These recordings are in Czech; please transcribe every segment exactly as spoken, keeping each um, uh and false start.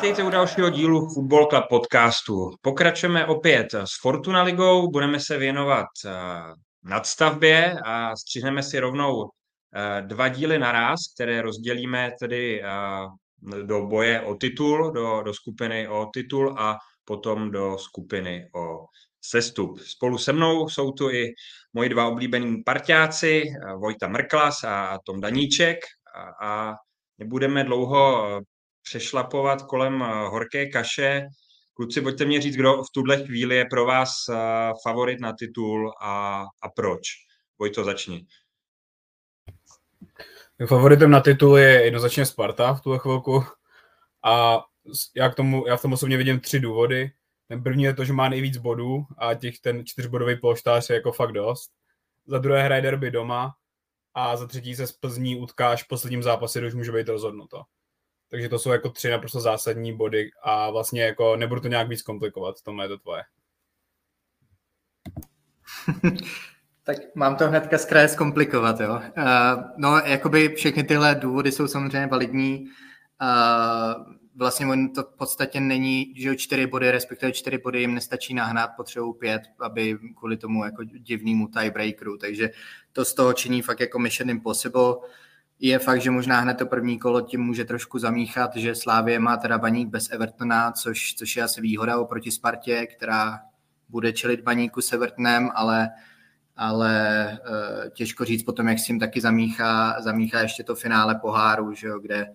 Vítejte u dalšího dílu Football Club podcastu. Pokračujeme opět s Fortuna ligou, budeme se věnovat uh, nadstavbě a střihneme si rovnou uh, dva díly naraz, které rozdělíme tedy uh, do boje o titul, do, do skupiny o titul a potom do skupiny o sestup. Spolu se mnou jsou tu i moji dva oblíbení parťáci, uh, Vojta Mrklas a Tom Daníček a, a nebudeme dlouho uh, přešlapovat kolem horké kaše. Kluci, pojďte mě říct, kdo v tuhle chvíli je pro vás favorit na titul a, a proč. Vojto, začni. Favoritem na titul je jednoznačně Sparta v tuhle chvilku a já, k tomu, já v tom osobně vidím tři důvody. Ten první je to, že má nejvíc bodů a těch ten čtyřbodový polštář je jako fakt dost. Za druhé hraje derby doma a za třetí se z Plzní utkáš v posledním zápase, když může být rozhodnuto. Takže to jsou jako tři naprosto zásadní body a vlastně jako nebudu to nějak víc komplikovat, tomhle je to tvoje. Tak mám to hnedka z kraje zkomplikovat, jo. Uh, no, jakoby všechny tyhle důvody jsou samozřejmě validní. Uh, vlastně to v podstatě není, že čtyři body, respektive čtyři body jim nestačí nahnat, potřebují pět, aby kvůli tomu jako divnému tiebreakeru, takže to z toho činí fakt jako mission impossible. Je fakt, že možná hned to první kolo tím může trošku zamíchat, že Slavie má teda Baník bez Evertona, což, což je asi výhoda oproti Spartě, která bude čelit Baníku s Evertonem, ale, ale e, těžko říct potom, jak s tím taky zamíchá, zamíchá ještě to finále poháru, že jo, kde, e,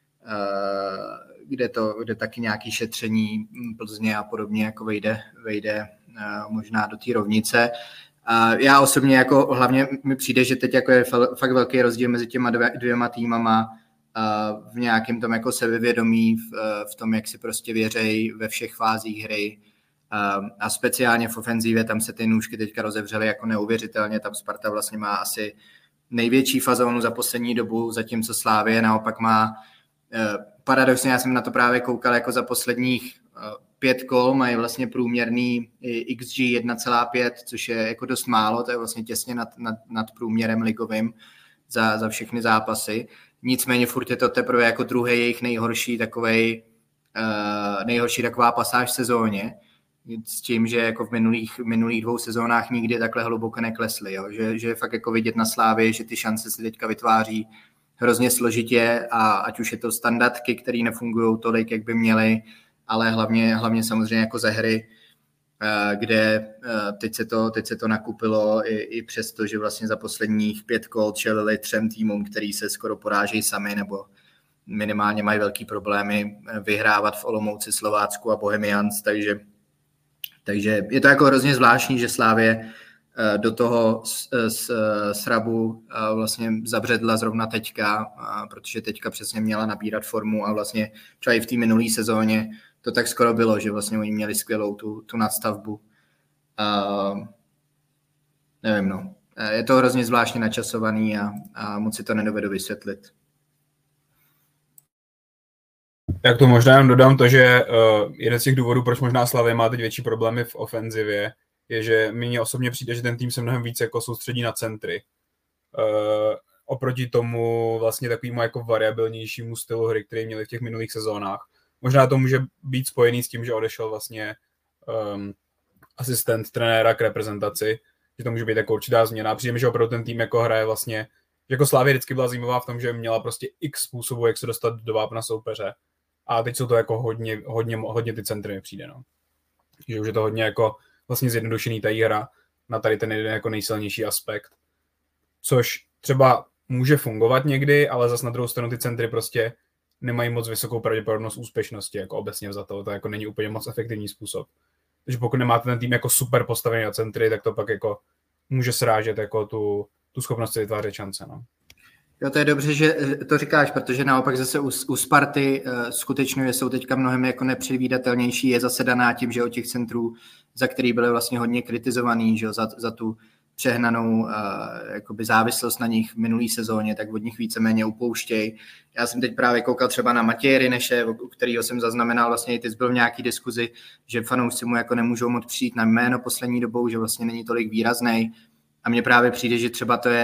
kde, to, kde taky nějaké šetření Plzně a podobně jako vejde, vejde e, možná do té rovnice. Uh, já osobně jako hlavně mi přijde, že teď jako je fakt velký rozdíl mezi těma dvě, dvěma týmama uh, v nějakém tom jako sebevědomí, v, v tom, jak si prostě věřej ve všech fázích hry uh, a speciálně v ofenzívě, tam se ty nůžky teďka rozevřely jako neuvěřitelně, tam Sparta vlastně má asi největší fazonu za poslední dobu, zatímco Slavie naopak má uh, paradoxně, já jsem na to právě koukal jako za posledních uh, pět kol, mají vlastně průměrný X G jedna celá pět, což je jako dost málo, to je vlastně těsně nad, nad, nad průměrem ligovým za, za všechny zápasy. Nicméně furt je to teprve jako druhý jejich nejhorší takovej, uh, nejhorší taková pasáž v sezóně, s tím, že jako v minulých, minulých dvou sezónách nikdy takhle hluboko neklesly, jo? Že, že je fakt jako vidět na Slávii, že ty šance se teďka vytváří hrozně složitě a ať už je to standardky, které nefungují tolik, jak by měly, ale hlavně, hlavně samozřejmě jako ze hry, kde teď se to, teď se to nakupilo i, i přesto, že vlastně za posledních pět kol čelili třem týmům, který se skoro porážejí sami nebo minimálně mají velký problémy vyhrávat v Olomouci, Slovácku a Bohemians, takže, takže je to jako hrozně zvláštní, že Slavie do toho srabu vlastně zabředla zrovna teďka, protože teďka přesně měla nabírat formu a vlastně třeba i v té minulé sezóně to tak skoro bylo, že vlastně oni měli skvělou tu, tu nadstavbu. Uh, nevím, no. Je to hrozně zvláštně načasovaný a, a moc si to nedovedu vysvětlit. Jak to možná jen dodám to, že uh, jeden z těch důvodů, proč možná Slavie má teď větší problémy v ofenzivě, je, že mně osobně přijde, že ten tým se mnohem víc jako soustředí na centry. Uh, oproti tomu vlastně takovému jako variabilnějšímu stylu hry, který měli v těch minulých sezónách. Možná to může být spojený s tím, že odešel vlastně um, asistent trenéra k reprezentaci, že to může být jako určitá změna. Přijde mi, že opravdu ten tým jako hraje vlastně, že jako Slavie vždycky byla zajímavá v tom, že měla prostě x způsobů, jak se dostat do vápna soupeře. A teď jsou to jako hodně, hodně, hodně ty centry mi přijde, no. Že už je to hodně jako vlastně zjednodušený ta hra na tady ten jeden jako nejsilnější aspekt. Což třeba může fungovat někdy, ale zas na druhou stranu ty centry prostě nemají moc vysokou pravděpodobnost úspěšnosti, jako obecně vzato, to jako není úplně moc efektivní způsob. Takže pokud nemáte ten tým jako super postavený na centry, tak to pak jako může srážet jako tu, tu schopnost vytvářet šance, no. Jo, to je dobře, že to říkáš, protože naopak zase u, u Sparty uh, skutečně jsou teďka mnohem jako nepředvídatelnější, je zase daná tím, že od těch centrů, za který byly vlastně hodně kritizovaný, že za, za tu přehnanou uh, jakoby závislost na nich v minulý sezóně, tak od nich víceméně upouštěj. Já jsem teď právě koukal třeba na Matěje Rineše, u kterého jsem zaznamenal, vlastně i ty byl v nějaký diskuzi, že fanoušci mu jako nemůžou moc přijít na jméno poslední dobou, že vlastně není tolik výraznej. A mně právě přijde, že třeba to je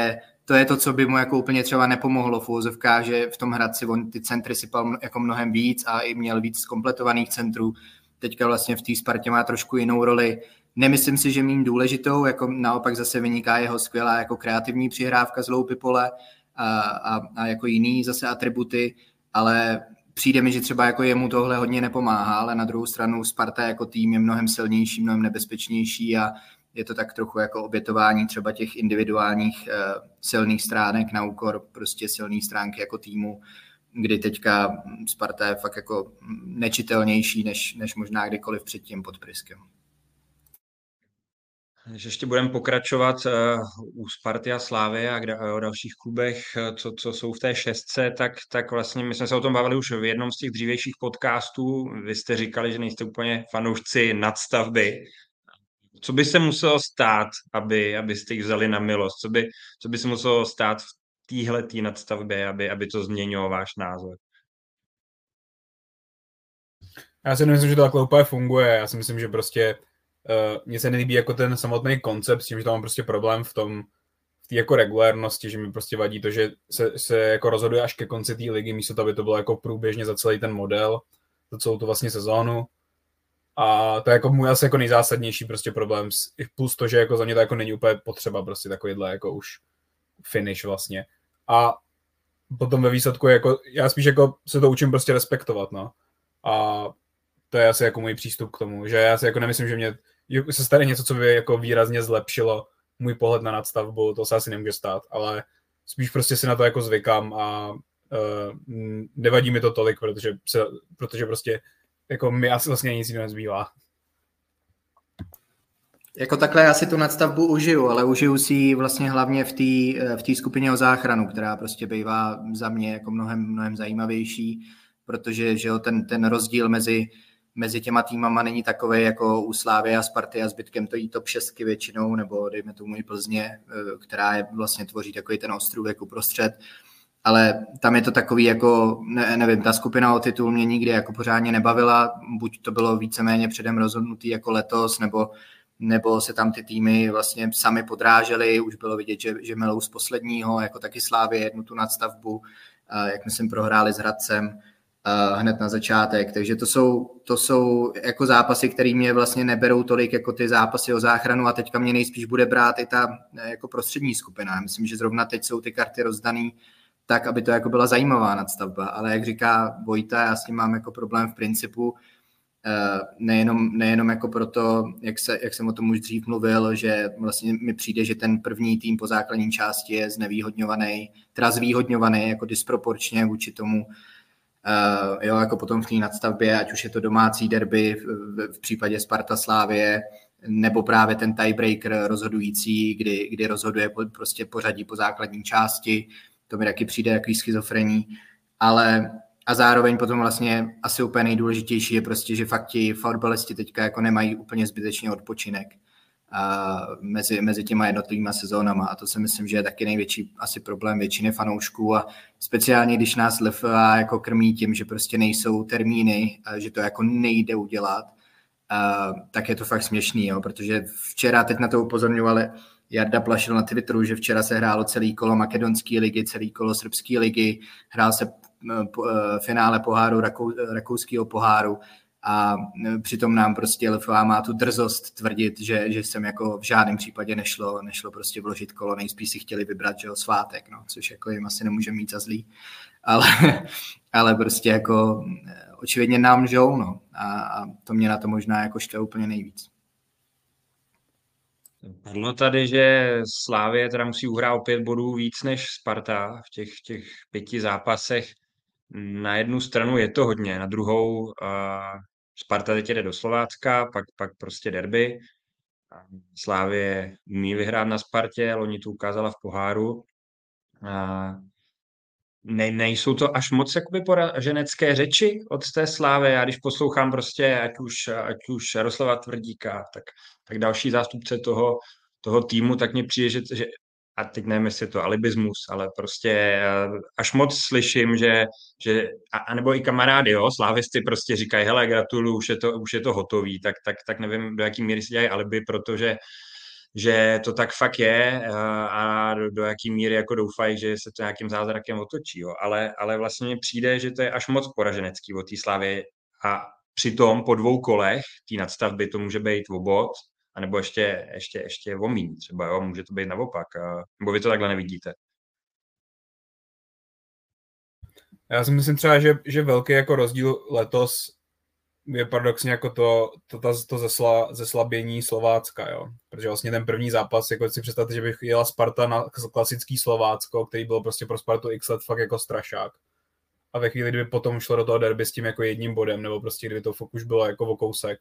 to je to, co by mu jako úplně třeba nepomohlo v úvozovkách, že v tom Hradci on ty centry sypal jako mnohem víc a i měl víc kompletovaných centrů. Teďka vlastně v té Spartě má trošku jinou roli. Nemyslím si, že méně důležitou, jako naopak zase vyniká jeho skvělá jako kreativní přihrávka z loupy pole a, a, a jako jiný zase atributy, ale přijde mi, že třeba jako jemu tohle hodně nepomáhá, ale na druhou stranu Sparta jako tým je mnohem silnější, mnohem nebezpečnější a je to tak trochu jako obětování třeba těch individuálních uh, silných stránek na úkor prostě silných stránky jako týmu, kdy teďka Sparta je fakt jako nečitelnější než, než možná kdykoliv předtím pod Priskem. Když ještě budeme pokračovat uh, u Sparty a Slávy a kde, o dalších klubech, co, co jsou v té šestce, tak, tak vlastně my jsme se o tom bavili už v jednom z těch dřívějších podcastů. Vy jste říkali, že nejste úplně fanoušci nadstavby. Co by se muselo stát, aby, abyste jich vzali na milost? Co by, co by se muselo stát v téhletý nadstavbě, aby, aby to změnilo váš názor? Já si nemyslím, že to takhle úplně funguje. Já si myslím, že prostě uh, mně se nelíbí jako ten samotný koncept, s tím, že tam mám prostě problém v tom, v té jako regulérnosti, že mi prostě vadí to, že se, se jako rozhoduje až ke konci té ligy, místo to, aby to bylo jako průběžně za celý ten model, za celou tu vlastně sezónu. A to je jako můj asi jako nejzásadnější prostě problém, plus to, že jako za mě to jako není úplně potřeba prostě takovýhle jako už finish vlastně. A potom ve výsledku jako, já spíš jako se to učím prostě respektovat, no. A to je asi jako můj přístup k tomu, že já si jako nemyslím, že mě se stane něco, co by jako výrazně zlepšilo můj pohled na nadstavbu, to se asi nemůže stát, ale spíš prostě si na to jako zvykám a uh, nevadí mi to tolik, protože, se, protože prostě jako mi asi vlastně nic jiného nezbývá. Jako takhle já si tu nadstavbu užiju, ale užiju si ji vlastně hlavně v té v té skupině o záchranu, která prostě bývá za mě jako mnohem, mnohem zajímavější, protože že jo, ten, ten rozdíl mezi, mezi těma týmama není takovej jako u Slávy a Sparty a zbytkem to jí top šestky většinou, nebo dejme tomu i Plzně, která je vlastně tvoří takový ten ostrůvek uprostřed. Ale tam je to takový jako, ne, nevím, ta skupina o titul mě nikdy jako pořádně nebavila, buď to bylo víceméně předem rozhodnutý jako letos, nebo, nebo se tam ty týmy vlastně sami podrážely, už bylo vidět, že, že melou z posledního, jako taky Slávě jednu tu nadstavbu, jak myslím prohráli s Hradcem hned na začátek, takže to jsou, to jsou jako zápasy, které mě vlastně neberou tolik jako ty zápasy o záchranu a teďka mě nejspíš bude brát i ta jako prostřední skupina. Myslím, že zrovna teď jsou ty karty rozdaný tak, aby to jako byla zajímavá nadstavba, ale jak říká Vojta, já s tím mám jako problém v principu, nejenom, nejenom jako proto, jak, se, jak jsem o tom už dřív mluvil, že vlastně mi přijde, že ten první tým po základní části je znevýhodňovaný, teda zvýhodňovaný jako disproporčně vůči tomu, Uh, jo, jako potom v té nadstavbě, ať už je to domácí derby v, v, v případě Sparta Slávie, nebo právě ten tiebreaker rozhodující, kdy, kdy rozhoduje po, prostě pořadí po základní části, to mi taky přijde jaký schizofrení, ale a zároveň potom vlastně asi úplně nejdůležitější je prostě, že fakt ti fotbalisti teďka jako nemají úplně zbytečně odpočinek a mezi, mezi těma jednotlivýma sezónama a to si myslím, že je taky největší asi problém většiny fanoušků a speciálně, když nás L F A jako krmí tím, že prostě nejsou termíny, že to jako nejde udělat, a, tak je to fakt směšný, jo, protože včera teď na to upozorňovali, Jarda Plašil na Twitteru, že včera se hrálo celý kolo makedonské ligy, celý kolo srbské ligy, hrál se finále poháru, rakou, rakouského poháru a přitom nám prostě L F A má tu drzost tvrdit, že, že jsem jako v žádném případě nešlo, nešlo prostě vložit kolo, nejspíš si chtěli vybrat, že jo, svátek, no, což jako jim asi nemůže mít za zlý, ale, ale prostě jako očividně nám žou, no, a, a to mě na to možná jako štve úplně nejvíc. Padlo tady, že Slavie teda musí uhrát o pět bodů víc než Sparta v těch, těch pěti zápasech. Na jednu stranu je to hodně, na druhou uh, Sparta teď jde do Slovácka, pak, pak prostě derby. Slavie umí vyhrát na Spartě, loni to ukázala v poháru. Uh, ne, nejsou to až moc jakoby poraženecké řeči od té Slávy. Já když poslouchám prostě ať už, ať už Jaroslava Tvrdíka, tak, tak další zástupce toho, toho týmu, tak mně přijde, že, že a teď nevím, jestli je to alibismus, ale prostě až moc slyším, že, že a, a nebo i kamarády, jo, slávisty prostě říkají, hele, gratuluju, už je to, už je to hotový, tak, tak, tak nevím, do jaký míry si dělají alibi, protože že to tak fakt je a do, do jaký míry jako doufají, že se to nějakým zázrakem otočí. Jo. Ale, ale vlastně mi přijde, že to je až moc poraženecký od té Slavy a přitom po dvou kolech té nadstavby to může být o bod, anebo ještě, ještě, ještě o míň třeba, jo. Může to být naopak. Nebo vy to takhle nevidíte? Já si myslím třeba, že, že velký jako rozdíl letos je paradoxně jako to, to, to, to zesla, zeslabění Slovácka, jo. Protože vlastně ten první zápas, jako si představte, že bych jela Sparta na klasický Slovácko, který byl prostě pro Spartu x let fakt jako strašák. A ve chvíli, kdyby potom šlo do toho derby s tím jako jedním bodem, nebo prostě kdyby to fakt už bylo jako o kousek,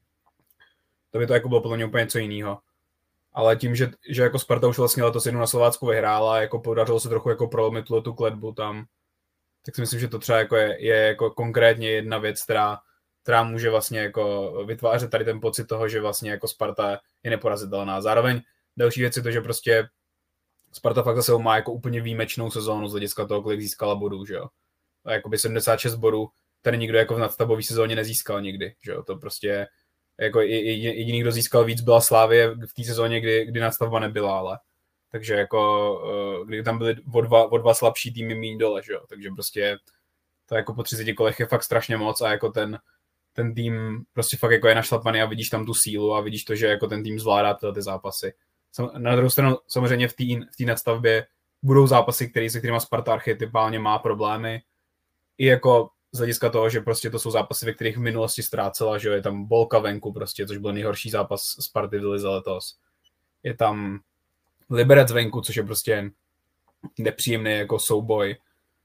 to by to jako bylo podle mě úplně něco jiného. Ale tím, že, že jako Sparta už vlastně letos jednou na Slovácku vyhrála, jako podařilo se trochu jako prolomit tu kletbu tam, tak si myslím, že to třeba jako je, je jako konkrétně jedna věc, která, která může vlastně jako vytvářet tady ten pocit toho, že vlastně jako Sparta je neporazitelná. Zároveň další věc je to, že prostě Sparta fakt zase má jako úplně výjimečnou sezónu z hlediska toho, kolik získala bodů, že jo. A jakoby sedmdesát šest bodů, tady nikdo jako v nadstavbové sezóně nezískal nikdy, že jo. To prostě jako jediný, kdo získal víc, byla Slavie v té sezóně, kdy, kdy nadstavba nebyla, ale takže jako, kdy tam byly o dva, o dva slabší týmy míň dole, že jo, takže prostě to jako po třiceti kolech je fakt strašně moc a jako ten, ten tým prostě fakt jako je našlapaný a vidíš tam tu sílu a vidíš to, že jako ten tým zvládá tyhle ty zápasy. Na druhou stranu samozřejmě v té v té nadstavbě budou zápasy, který, se kterýma Sparta archetypálně má problémy, i jako z hlediska toho, že prostě to jsou zápasy, ve kterých v minulosti ztrácela, že jo, je tam Bolka venku prostě, což byl nejhorší zápas Sparty v lize letos. Je tam Liberec venku, což je prostě nepříjemný jako souboj.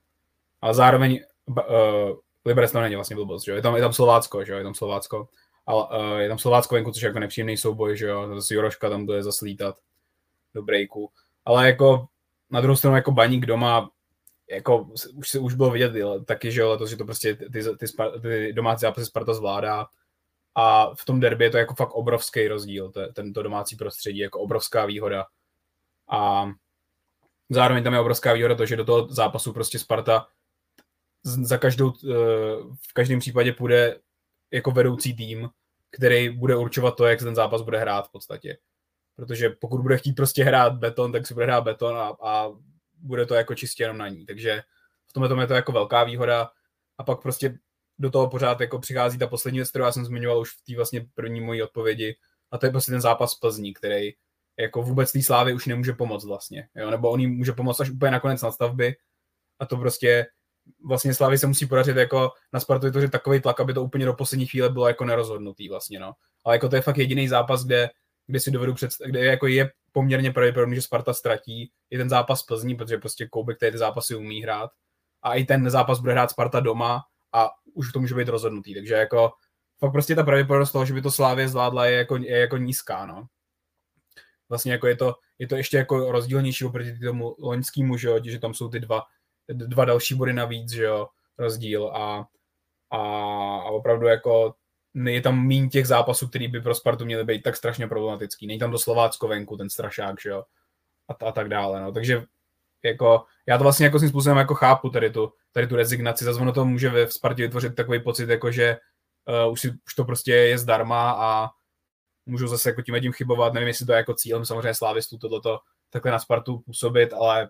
A zároveň uh, Liberec tam není vlastně blbost, že jo? Je tam, je tam Slovácko, že jo? Je tam Slovácko. Ale uh, je tam Slovácko venku, což je jako nepříjemný souboj, že jo? Zase Joroška tam bude zaslítat do breaku. Ale jako na druhou stranu jako Baník doma jako už se už bylo vidět taky, že jo, letos, že to prostě ty, ty, ty, ty domácí zápasy Sparta zvládá. A v tom derby je to jako fakt obrovský rozdíl, to, tento domácí prostředí, jako obrovská výhoda. A zároveň tam je obrovská výhoda to, že do toho zápasu prostě Sparta za každou, v každém případě půjde jako vedoucí tým, který bude určovat to, jak se ten zápas bude hrát v podstatě. Protože pokud bude chtít prostě hrát beton, tak si bude hrát beton a, a bude to jako čistě jenom na ní. Takže v tomhle tom je to jako velká výhoda a pak prostě do toho pořád jako přichází ta poslední věc, kterou já jsem zmiňoval už v té vlastně první mojí odpovědi, a to je prostě ten zápas v Plzni, který jako vůbec té Slávy už nemůže pomoct vlastně, jo? Nebo on jim může pomoct až úplně nakonec nadstavby a to prostě vlastně Slávy se musí podařit jako na Spartu vytvořit takový tlak, aby to úplně do poslední chvíle bylo jako nerozhodnutý vlastně, no. Ale jako to je fakt jediný zápas, kde, kde si dovedu představit, kde jako je poměrně pravděpodobný, že Sparta ztratí, je ten zápas v Plzni, protože prostě Koubek tady ty zápasy umí hrát a i ten zápas bude hrát Sparta doma a už to může být rozhodnutý, takže jako fakt prostě ta pravděpodobnost toho, že by to Slávě zvládla, je jako, je jako nízká, no. Vlastně jako je to, je to ještě jako rozdílnější oproti tomu loňskému, že jo, že tam jsou ty dva, dva další body navíc, že jo, rozdíl a, a, a opravdu jako je tam míň těch zápasů, který by pro Spartu měly být tak strašně problematický. Není tam to Slovácko venku, ten strašák, že jo, a, a tak dále, no. Takže jako, já to vlastně jako svým způsobem jako chápu tady tu, tady tu rezignaci. Zase ono to může ve Spartě vytvořit takový pocit, jako že uh, už, si, už to prostě je zdarma a můžou zase jako tím tím chybovat. Nevím, jestli to je jako cílem samozřejmě slávistů tohleto takhle na Spartu působit, ale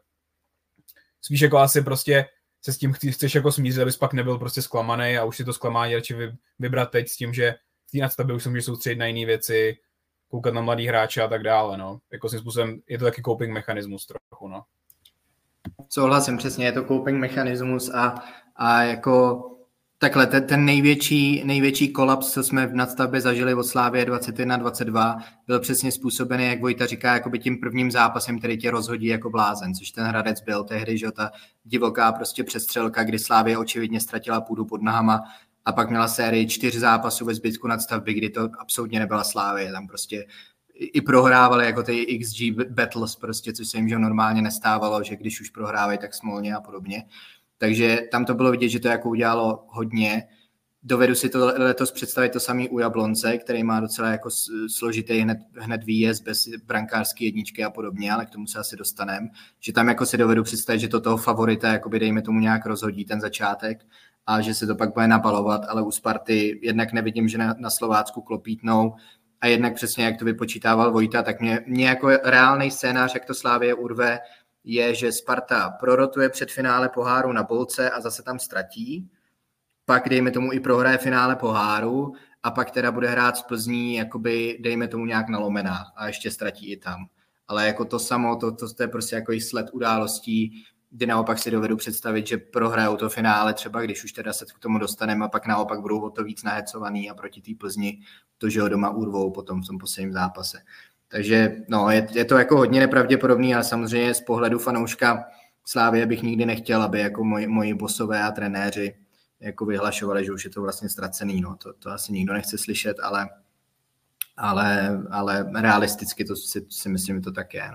spíš jako asi prostě se s tím chceš jako smířit, abys pak nebyl prostě zklamaný a už si to zklamání radši vybrat teď s tím, že v té nadstavbě už se můžeš soustředit na jiné věci, koukat na mladý hráče a tak dále, no. Jako svým způsobem je to taky coping mechanismus trochu, no. Souhlasím, přesně, je to coping mechanismus a, a jako takhle, ten, ten největší, největší kolaps, co jsme v nadstavbě zažili od Slávie dvacet jedna dvacet dva, byl přesně způsobený, jak Vojta říká, jakoby tím prvním zápasem, který tě rozhodí jako blázen, což ten Hradec byl tehdy, že ta divoká prostě přestřelka, kdy Slávie očividně ztratila půdu pod nohama a pak měla sérii čtyř zápasů ve zbytku nadstavby, kdy to absolutně nebyla Slávie, tam prostě i prohrávali jako ty X G battles prostě, což se jim že normálně nestávalo, že když už prohrávají, tak smolně a podobně. Takže tam to bylo vidět, že to jako udělalo hodně. Dovedu si to letos představit to samý u Jablonce, který má docela jako složitý hned, hned výjezd bez brankářské jedničky a podobně, ale k tomu se asi dostaneme. Že tam jako si dovedu představit, že to toho favorita jakoby dejme tomu nějak rozhodí ten začátek a že se to pak bude nabalovat, ale u Sparty jednak nevidím, že na, na Slovácku klopítnou a jednak přesně, jak to vypočítával Vojta, tak mě, mě jako reálný scénář, jak to Slavie urve, je, že Sparta prorotuje před finále poháru na Bolce a zase tam ztratí, pak dejme tomu i prohraje finále poháru a pak teda bude hrát z Plzní, jakoby dejme tomu nějak nalomená a ještě ztratí i tam. Ale jako to samo, to, to, to je prostě jako sled událostí, kdy naopak si dovedu představit, že prohrajou to finále třeba, když už teda se k tomu dostaneme a pak naopak budou o to víc nahecovaný a proti té Plzni to, že ho doma urvou potom v tom posledním zápase. Takže no, je, je to jako hodně nepravděpodobný, ale samozřejmě z pohledu fanouška Slávie bych nikdy nechtěl, aby jako moji, moji bosové a trenéři jako vyhlašovali, že už je to vlastně ztracený. No. To, to asi nikdo nechce slyšet, ale, ale, ale realisticky to si, si myslím, že to tak je. No.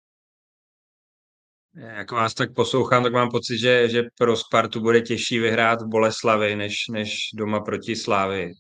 Jak vás tak poslouchám, tak mám pocit, že, že pro Spartu bude těžší vyhrát v Boleslavi, než, než doma proti Slávii.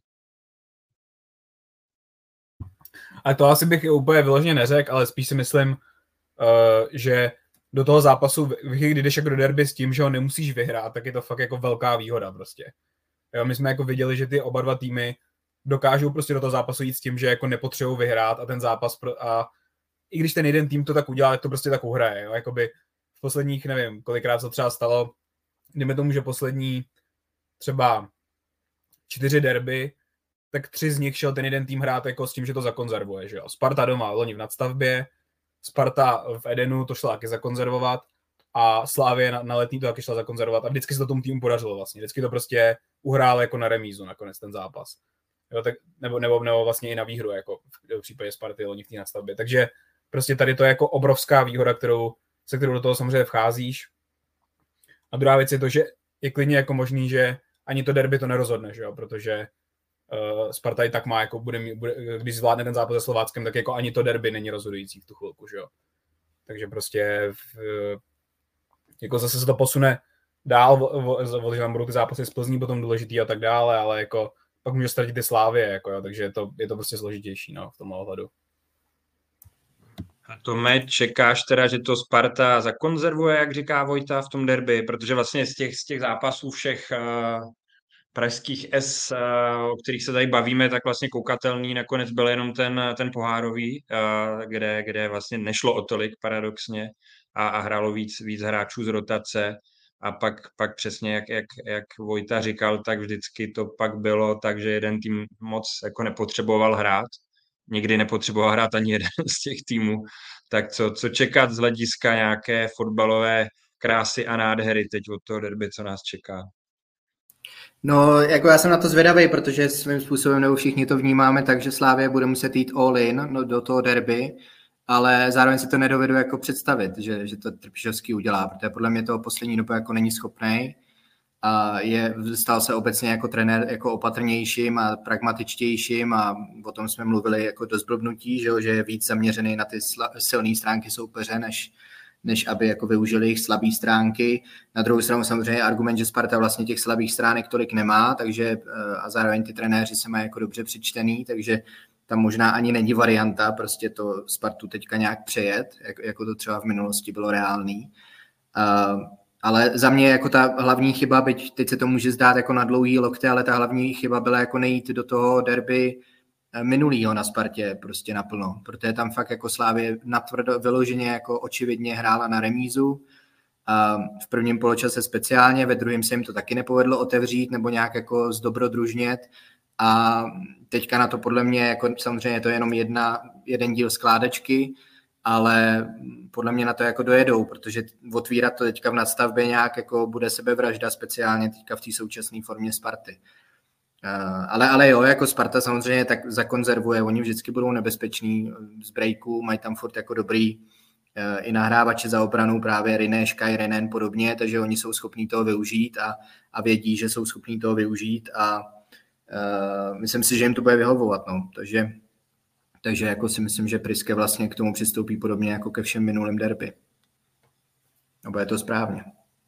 A to asi bych úplně vyloženě neřekl, ale spíš si myslím, uh, že do toho zápasu, kdy jdeš jako do derby s tím, že ho nemusíš vyhrát, tak je to fakt jako velká výhoda prostě. Jo, my jsme jako viděli, že ty oba dva týmy dokážou prostě do toho zápasu jít s tím, že jako nepotřebují vyhrát a ten zápas pro, a i když ten jeden tým to tak udělá, tak to prostě tak uhraje. Jo? Jakoby v posledních, nevím, kolikrát se třeba stalo, dejme tomu, že poslední třeba čtyři derby, tak tři z nich šel ten jeden tým hrát jako s tím, že to zakonzervuje. Že jo? Sparta doma, loni v Nadstavbě, Sparta v Edenu to šla taky zakonzervovat a Slavie na, na Letný to taky šla zakonzervovat a vždycky se to tomu týmu podařilo vlastně. Vždycky to prostě uhrál jako na remízu nakonec ten zápas. Jo, tak, nebo, nebo, nebo vlastně i na výhru, jako v, v případě Sparty loni v té Nadstavbě. Takže prostě tady to je jako obrovská výhoda, kterou, se kterou do toho samozřejmě vcházíš. A druhá věc je to, že je klidně jako možný, že ani to derby to nerozhodne, že jo? Protože uh, Sparta i tak má, jako bude, bude, když zvládne ten zápas se Slováckem, tak jako ani to derby není rozhodující v tu chvilku, že jo? Takže prostě v, jako zase se to posune dál, protože tam budou ty zápasy z Plzní potom důležitý a tak dále, ale jako pak může ztratit ty Slávie, jako jo? Takže je to, je to prostě složitější, no, v tom ohledu. A Tome, čekáš teda, že to Sparta zakonzervuje, jak říká Vojta, v tom derby, protože vlastně z těch, z těch zápasů všech uh, pražských S, uh, o kterých se tady bavíme, tak vlastně koukatelný nakonec byl jenom ten, ten pohárový, uh, kde, kde vlastně nešlo o tolik paradoxně a, a hrálo víc, víc hráčů z rotace. A pak, pak přesně, jak, jak, jak Vojta říkal, tak vždycky to pak bylo tak, že jeden tým moc jako nepotřeboval hrát. Nikdy nepotřeboval hrát ani jeden z těch týmů. Tak co, co čekat z hlediska nějaké fotbalové krásy a nádhery teď od toho derby, co nás čeká? No, jako já jsem na to zvědavý, protože svým způsobem nebo všichni to vnímáme tak, že Slavia bude muset jít all in no, do toho derby, ale zároveň si to nedovedu jako představit, že, že to Trpišovský udělá, protože podle mě toho poslední dobu jako není schopný a je, stal se obecně jako trenér jako opatrnějším a pragmatičtějším a o tom jsme mluvili jako dost blbnutí, že, že je víc zaměřený na ty sla, silné stránky soupeře, než, než aby jako využili jejich slabé stránky. Na druhou stranu samozřejmě je argument, že Sparta vlastně těch slabých stránek tolik nemá, takže a zároveň ty trenéři se mají jako dobře přečtený, takže tam možná ani není varianta prostě to Spartu teďka nějak přejet, jako, jako to třeba v minulosti bylo reálný. Uh, ale za mě jako ta hlavní chyba, byť teď se to může zdát jako na dlouhý lokty, ale ta hlavní chyba byla jako nejít do toho derby minulýho na Spartě prostě naplno, protože tam fakt jako Slávě natvrdo vyloženě jako očividně hrála na remízu. A v prvním poločase speciálně, ve druhém se jim to taky nepovedlo otevřít nebo nějak jako zdobrodružnět. A teďka na to podle mě, jako samozřejmě to je jenom jedna, jeden díl skládačky, ale podle mě na to jako dojedou, protože otvírat to teďka v nadstavbě nějak jako bude sebevražda, speciálně teďka v té současné formě Sparty. Uh, ale, ale jo, jako Sparta samozřejmě tak zakonzervuje, oni vždycky budou nebezpeční z breaků, mají tam furt jako dobrý uh, i nahrávače za obranu, právě Riné, Škaj, Renen podobně, takže oni jsou schopní toho využít a, a vědí, že jsou schopní toho využít a uh, myslím si, že jim to bude vyhovovat, no, takže Takže jako si myslím, že Priske vlastně k tomu přistoupí podobně jako ke všem minulým derby. Nebo je to správně?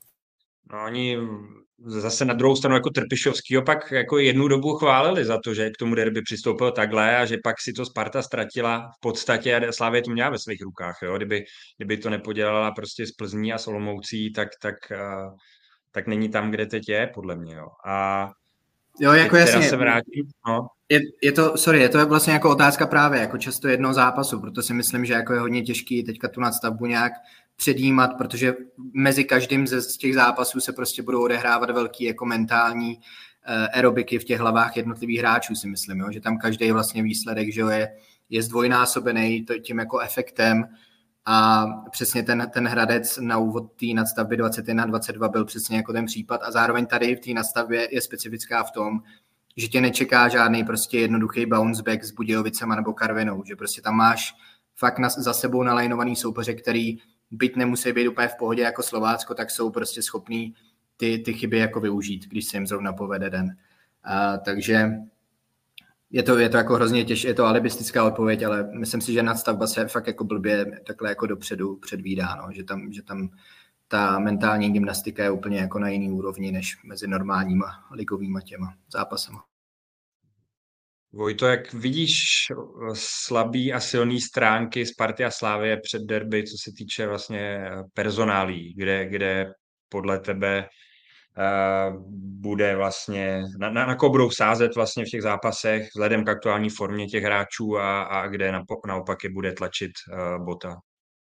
No oni zase na druhou stranu jako Trpišovskýho pak jako jednu dobu chválili za to, že k tomu derby přistoupil takhle a že pak si to Sparta ztratila v podstatě a Slavia to měla ve svých rukách. Jo? Kdyby, kdyby to nepodělala prostě s Plzní a s Olomoucí, tak, tak, tak není tam, kde teď je, podle mě. Jo? A Jo, jako Teď jasně. se vrátím, no. Je, je to, sorry, je to vlastně jako otázka právě, jako často jednoho zápasu, proto si myslím, že jako je hodně těžký teďka tu nadstavbu nějak předjímat, protože mezi každým ze, z těch zápasů se prostě budou odehrávat velký jako mentální uh, aerobiky v těch hlavách jednotlivých hráčů, si myslím, jo? Že tam každý vlastně výsledek, že jo, je, je zdvojnásobený tím jako efektem a přesně ten, ten Hradec na úvod té nadstavby dvacet jedna dvacet dva byl přesně jako ten případ a zároveň tady v té nadstavbě je specifická v tom, že tě nečeká žádný prostě jednoduchý bounce back s Budějovicema nebo Karvinou, že prostě tam máš fakt na, za sebou nalajnovaný soupeře, který byť nemusí být úplně v pohodě jako Slovácko, tak jsou prostě schopní ty, ty chyby jako využít, když se jim zrovna povede den. A, takže je to, je to jako hrozně těžké, je to alibistická odpověď, ale myslím si, že nadstavba se fakt jako blbě takhle jako dopředu předvídá, no, že tam, že tam ta mentální gymnastika je úplně jako na jiný úrovni než mezi normálníma ligovýma těma zápasama. Vojto, jak vidíš slabý a silný stránky Sparty a Slavie před derby, co se týče vlastně personálí, kde, kde podle tebe uh, bude vlastně, na, na, na koho budou sázet vlastně v těch zápasech vzhledem k aktuální formě těch hráčů a, a kde na, naopak je bude tlačit uh, Bota?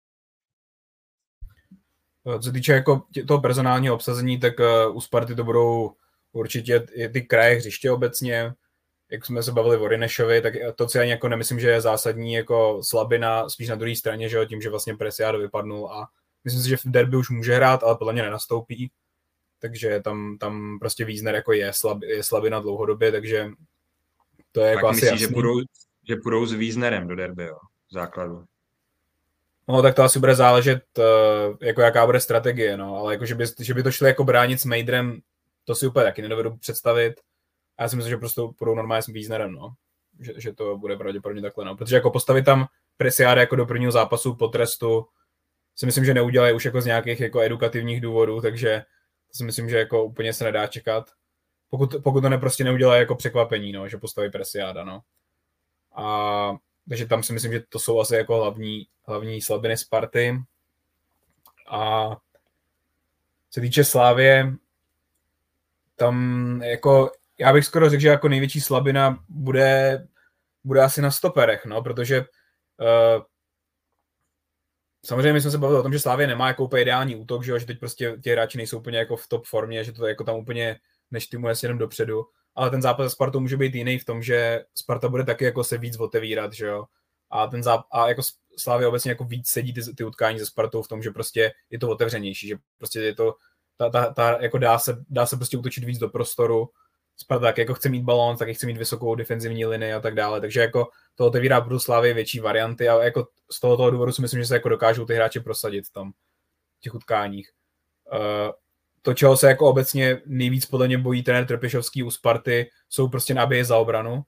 Co se týče jako toho personálního obsazení, tak uh, u Sparty to budou určitě ty kraje hřiště obecně. Jak jsme se bavili o Rinešovi, tak to si ani jako nemyslím, že je zásadní jako slabina, spíš na druhé straně, že jo, tím, že vlastně Preciado vypadnul a myslím si, že v derby už může hrát, ale podle mě nenastoupí, takže tam, tam prostě Wiesner jako je, slab, je slabina dlouhodobě, takže to je tak jako asi myslíš, jasný. že půjdou, že půjdou s Wiesnerem do derby, jo, v základu? No, tak to asi bude záležet, jako jaká bude strategie, no, ale jako, že by, že by to šli jako bránit s Mejdrem, to si úplně taky nedovedu představit. A já si myslím, že prostě půjdou normálně s Wiesnerem, no. Že, že to bude pravděpodobně takhle, no. Protože jako postavit tam Preciada jako do prvního zápasu po trestu si myslím, že neudělají už jako z nějakých jako edukativních důvodů, takže to si myslím, že jako úplně se nedá čekat. Pokud, pokud to ne prostě neudělají jako překvapení, no, že postaví Preciada, no. A takže tam si myslím, že to jsou asi jako hlavní, hlavní slabiny Sparty. A co týče Slavie, tam jako já bych skoro řekl, že jako největší slabina bude, bude asi na stoperech, no, protože uh, samozřejmě my jsme se bavili o tom, že Slavie nemá jako úplně ideální útok, že, jo, že teď prostě ti hráči nejsou úplně jako v top formě, že to jako tam úplně neštimuje s jenom dopředu, ale ten zápas se Spartou může být jiný v tom, že Sparta bude taky jako se víc otevírat, že jo, a ten záp- a jako Slavie obecně jako víc sedí ty, ty utkání se Spartou v tom, že prostě je to otevřenější, že prostě je to, ta, ta, ta, jako dá se, dá se prostě útočit víc do prostoru. Sparta tak jako chce mít balón, tak chce mít vysokou defenzivní linii a tak dále, takže jako to otevírá pro Slavii větší varianty a jako z tohoto důvodu si myslím, že se jako dokážou ty hráči prosadit tam v těch utkáních. Uh, to, čeho se jako obecně nejvíc podle mě bojí trenér Trpišovský u Sparty, jsou prostě náběhy za obranu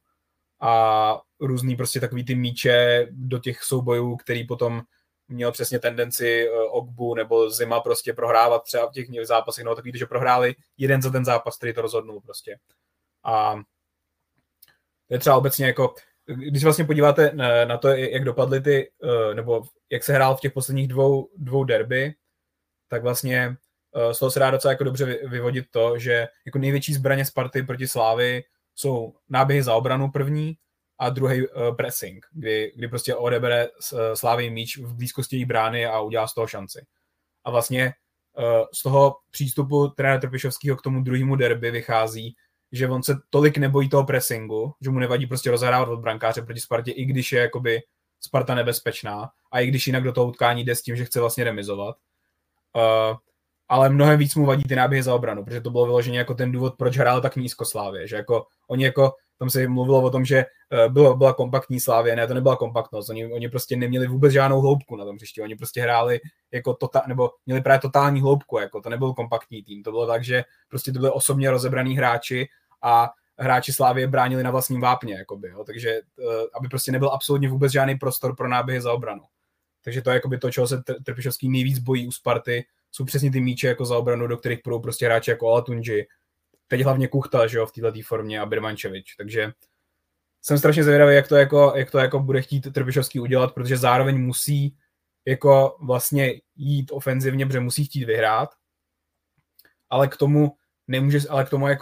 a různý prostě takový ty míče do těch soubojů, který potom měl přesně tendenci uh, Ogbu nebo Zima prostě prohrávat třeba v těch zápasech, no takový, že prohráli jeden za ten zápas, který to rozhodnul prostě. A to je třeba obecně jako, když vlastně podíváte na, na to, jak dopadly ty, uh, nebo jak se hrál v těch posledních dvou, dvou derby, tak vlastně uh, z toho se dá docela jako dobře vyvodit to, že jako největší zbraně Sparty proti Slávii jsou náběhy za obranu první a druhý uh, pressing, kdy, kdy prostě odebere uh, Slávii míč v blízkosti její brány a udělá z toho šanci. A vlastně uh, z toho přístupu trenéra Trpišovského k tomu druhému derby vychází, že on se tolik nebojí toho pressingu, že mu nevadí prostě rozhrávat od brankáře proti Spartě, i když je jakoby Sparta nebezpečná a i když jinak do toho utkání jde s tím, že chce vlastně remizovat. Uh, ale mnohem víc mu vadí ty náběhy za obranu, protože to bylo vyloženě jako ten důvod, proč hrál tak nízko Slávě, že jako oni jako, tam se mluvilo o tom, že uh, bylo, byla kompaktní Slávě, ne, to nebyla kompaktnost, oni, oni prostě neměli vůbec žádnou hloubku na tom hřišti, oni prostě hráli jako tota, nebo měli právě totální hloubku, jako to nebyl kompaktní tým, to bylo tak, že prostě to byly osobně rozebraný hráči a hráči Slávie bránili na vlastním vápně, jakoby, jo, takže uh, aby prostě nebyl absolutně vůbec žádný prostor pro náběhy za obranu. Takže to je jakoby to, čeho se Trpišovský nejvíc bojí u Sparty, jsou přesně ty míče jako za obranu, do kterých půjdou prostě hráči jako Alatunji, teď hlavně Kuchta, že jo, v této formě a Birmančevič, takže jsem strašně zvědavý, jak to jako, jak to jako bude chtít Trpišovský udělat, protože zároveň musí jako vlastně jít ofenzivně, protože musí chtít vyhrát, ale k tomu nemůže, ale k tomu jako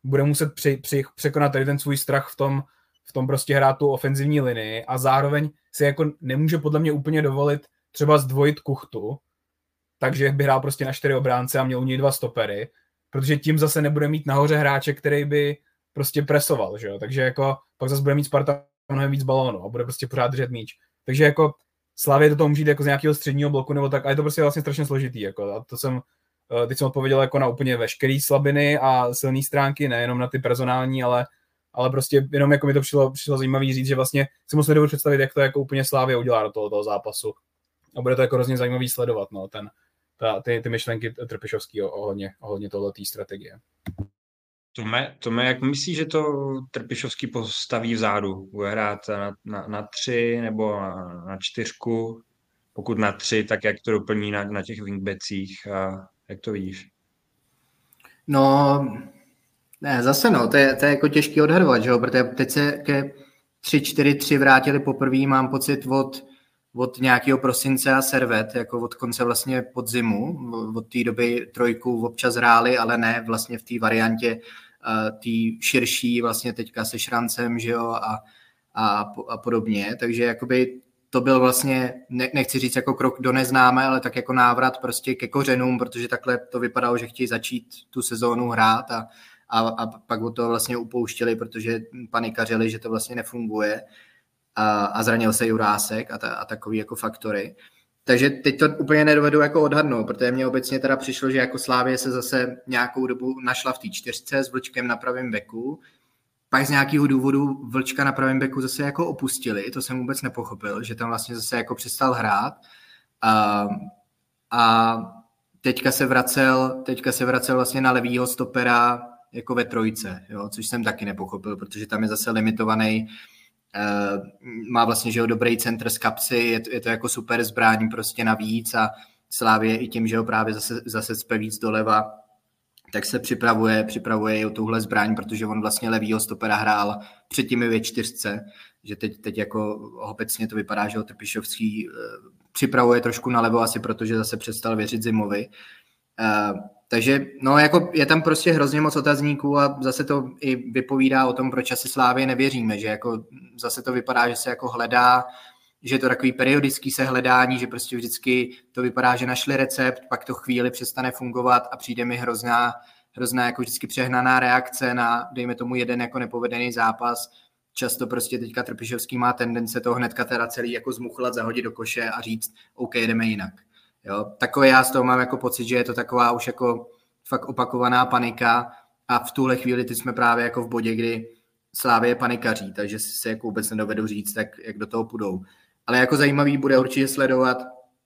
bude muset při, při, překonat tady ten svůj strach v tom, v tom prostě hrát tu ofenzivní linii a zároveň si jako nemůže podle mě úplně dovolit třeba zdvojit Kuchtu, takže by hrál prostě na čtyři obránce a měl u něj dva stopery, protože tím zase nebude mít nahoře hráče, který by prostě presoval, že jo? Takže jako pak zase bude mít Sparta mnohem víc balónu a bude prostě pořád držet míč. Takže jako Slavě do toho může jít jako z nějakého středního bloku nebo tak, a je to prostě vlastně strašně složitý. Jako. A to jsem, teď jsem odpověděl jako na úplně veškeré slabiny a silné stránky, nejenom na ty personální, ale, ale prostě jenom jako mi to přišlo, přišlo zajímavý říct, že vlastně si musím nedovedu představit, jak to jako úplně Slavě udělá do toho, toho zápasu. A bude to jako hrozně zajímavý sledovat, no, ten, ta, ty, ty myšlenky Trpišovského ohledně, ohledně tohleté strategie. Tome, Tome, jak myslíš, že to Trpišovský postaví vzadu? Bude hrát na, na, na tři nebo na, na čtyřku? Pokud na tři, tak jak to doplní na, na těch wingbacích? A jak to vidíš? No, ne, zase no, to je, to je jako těžký odhadovat, že jo? Protože teď se ke tři čtyři tři vrátili poprvé, mám pocit, od, od nějakého prosince a Servet, jako od konce vlastně podzimu, od té doby trojku občas hráli, ale ne vlastně v té variantě tý širší vlastně teďka se Šrancem, že jo, a, a, a podobně, takže jakoby to byl vlastně, ne, nechci říct jako krok do neznámé, ale tak jako návrat prostě ke kořenům, protože takhle to vypadalo, že chtějí začít tu sezónu hrát a, a, a pak od toho vlastně upouštěli, protože panikařili, že to vlastně nefunguje a, a zranil se Jurásek a, ta, a takový jako faktory. Takže teď to úplně nedovedu jako odhadnout, protože mně obecně teda přišlo, že jako Slavie se zase nějakou dobu našla v té čtyřce s Vlčkem na pravém beku. Pak z nějakého důvodu Vlčka na pravém beku zase jako opustili, to jsem vůbec nepochopil, že tam vlastně zase jako přestal hrát. A, a teďka se vracel, teďka se vracel vlastně na levýho stopera jako ve trojce, jo, což jsem taky nepochopil, protože tam je zase limitovaný. Uh, má vlastně, že jo, dobrý centr z kapsy, je to, je to jako super zbraň prostě navíc a Slavie i tím, že ho právě zase, zase cpe víc doleva, tak se připravuje, připravuje i o tuhle zbraň, protože on vlastně levýho stopera hrál předtím i ve čtyřce, že teď, teď jako obecně to vypadá, že ho Trpišovský uh, připravuje trošku nalevo asi, protože zase přestal věřit Zimovi. Uh, takže no, jako je tam prostě hrozně moc otazníků a zase to i vypovídá o tom, proč asi Slávě nevěříme, že jako zase to vypadá, že se jako hledá, že je to takový periodický se hledání, že prostě vždycky to vypadá, že našli recept, pak to chvíli přestane fungovat a přijde mi hrozná, hrozná jako vždycky přehnaná reakce na, dejme tomu, jeden jako nepovedený zápas. Často prostě teďka Trpišovský má tendence to hnedka teda celý jako zmuchlat, zahodit do koše a říct, OK, jdeme jinak. Jo, takové já z toho mám jako pocit, že je to taková už jako fakt opakovaná panika a v tuhle chvíli teď jsme právě jako v bodě, kdy Slavie panikaří, takže se jako vůbec nedovedu říct, tak jak do toho půjdou. Ale jako zajímavý bude určitě sledovat,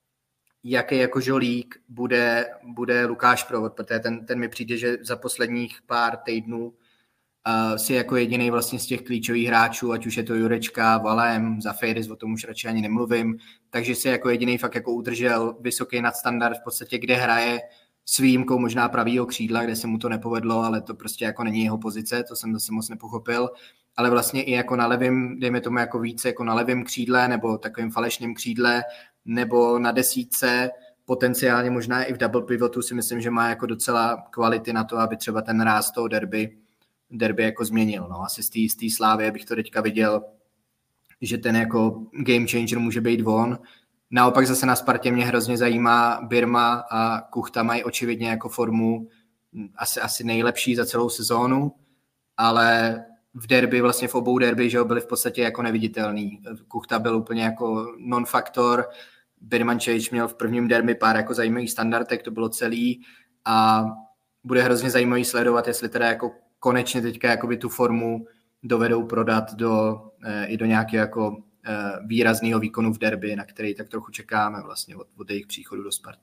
jaký jako žolík bude, bude Lukáš Provod, protože ten, ten mi přijde, že za posledních pár týdnů uh, si jako jediný vlastně z těch klíčových hráčů, ať už je to Jurečka, Valem, Zafiris, o tom už radši ani nemluvím, takže si jako jediný fakt jako udržel vysoký nadstandard v podstatě, kde hraje s výjimkou možná pravýho křídla, kde se mu to nepovedlo, ale to prostě jako není jeho pozice, to jsem zase moc nepochopil, ale vlastně i jako na levém, dejme tomu jako více jako na levém křídle nebo takovým falešným křídle nebo na desítce, potenciálně možná i v double pivotu si myslím, že má jako docela kvality na to, aby třeba ten ráz toho derby, derby jako změnil. No, asi z té Slávie bych to teďka viděl, že ten jako game changer může být on. Naopak zase na Spartě mě hrozně zajímá Birma a Kuchta mají očividně jako formu asi, asi nejlepší za celou sezónu, ale v derby, vlastně v obou derby, že ho byli v podstatě jako neviditelný. Kuchta byl úplně jako non-faktor, Birmančevič měl v prvním derby pár jako zajímavých standardek, to bylo celý a bude hrozně zajímavý sledovat, jestli teda jako konečně teďka jakoby tu formu dovedou prodat do, e, i do nějakého jako e, výrazného výkonu v derby, na který tak trochu čekáme vlastně od, od jejich příchodu do Sparty.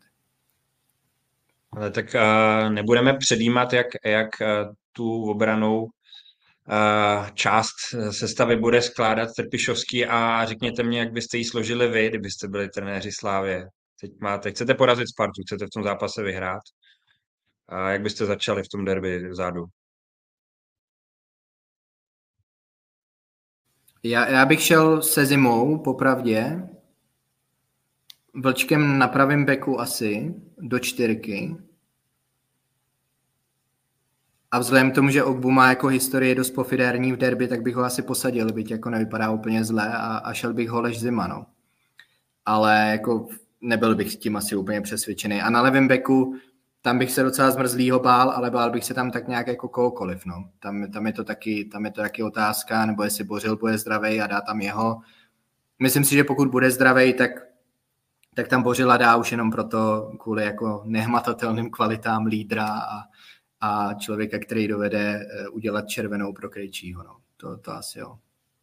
Ale tak uh, nebudeme předjímat, jak, jak uh, tu obranou uh, část sestavy bude skládat Trpišovský a řekněte mě, jak byste ji složili vy, kdybyste byli trenéři Slávie. Teď máte, chcete porazit Spartu, chcete v tom zápase vyhrát. A jak byste začali v tom derby vzadu? Já, já bych šel se Zimou, popravdě. Vlčkem na pravém beku asi, do čtyřky. A vzhledem k tomu, že Ogbu má jako historii dost pofidérní v derby, tak bych ho asi posadil, byť jako nevypadá úplně zle a, a šel bych ho Lež Zima, no. Ale jako nebyl bych tím asi úplně přesvědčený. A na levém beku, tam bych se docela Zmrzlýho bál, ale bál bych se tam tak nějak jako kohokoliv, no. Tam, tam, je to taky, tam je to taky otázka, nebo jestli Bořil bude zdravej a dá tam jeho. Myslím si, že pokud bude zdravej, tak, tak tam Bořila dá už jenom proto kvůli jako nehmatatelným kvalitám lídra a, a člověka, který dovede udělat červenou pro Krejčího, no. To, to asi jo.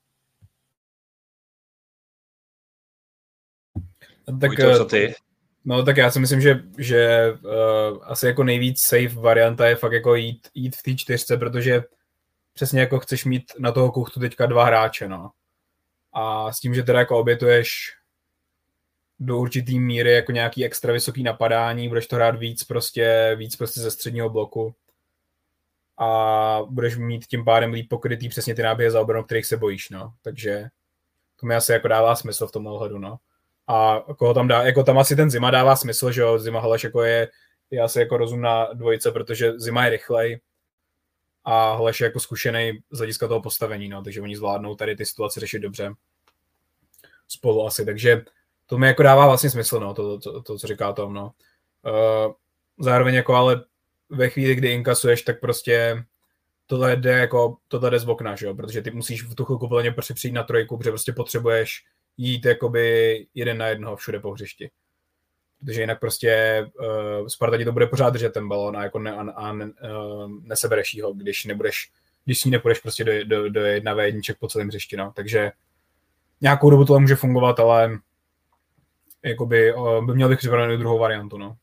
Tak, Vojto, co ty? No tak já si myslím, že, že uh, asi jako nejvíc safe varianta je fakt jako jít, jít v té čtyřce, protože přesně jako chceš mít na toho Kuchtu teďka dva hráče, no. A s tím, že teda jako obětuješ do určitý míry jako nějaký extra vysoký napadání, budeš to hrát víc prostě, víc prostě ze středního bloku a budeš mít tím pádem líp pokrytý přesně ty náběhy za obranu, kterých se bojíš, no. Takže to mi asi jako dává smysl v tom ohledu, no. A koho tam dá, jako tam asi ten Zima dává smysl, že jo, Zima Holeš jako je, je asi jako rozumná dvojice, protože Zima je rychlej a Holeš je jako zkušený z hlediska toho postavení, no, takže oni zvládnou tady ty situace řešit dobře spolu asi, takže to mi jako dává vlastně smysl, no, to, to, to co říká Tom, no. Uh, zároveň jako ale ve chvíli, kdy inkasuješ, tak prostě tohle jde jako, tohle jde z okna, že jo, protože ty musíš v tu chvilku plně prostě přijít na trojku, protože prostě potřebuješ jít jakoby jeden na jednoho všude po hřišti. Protože jinak prostě uh, Sparta ti to bude pořád držet ten balón a, jako ne, a, a ne, uh, nesebereš ho, když nebudeš, když s ní nepůjdeš prostě do, do, do jedna ve jedniček po celém hřišti, no. Takže nějakou dobu tohle může fungovat, ale jakoby uh, by měl bych připravenou druhou variantu, no.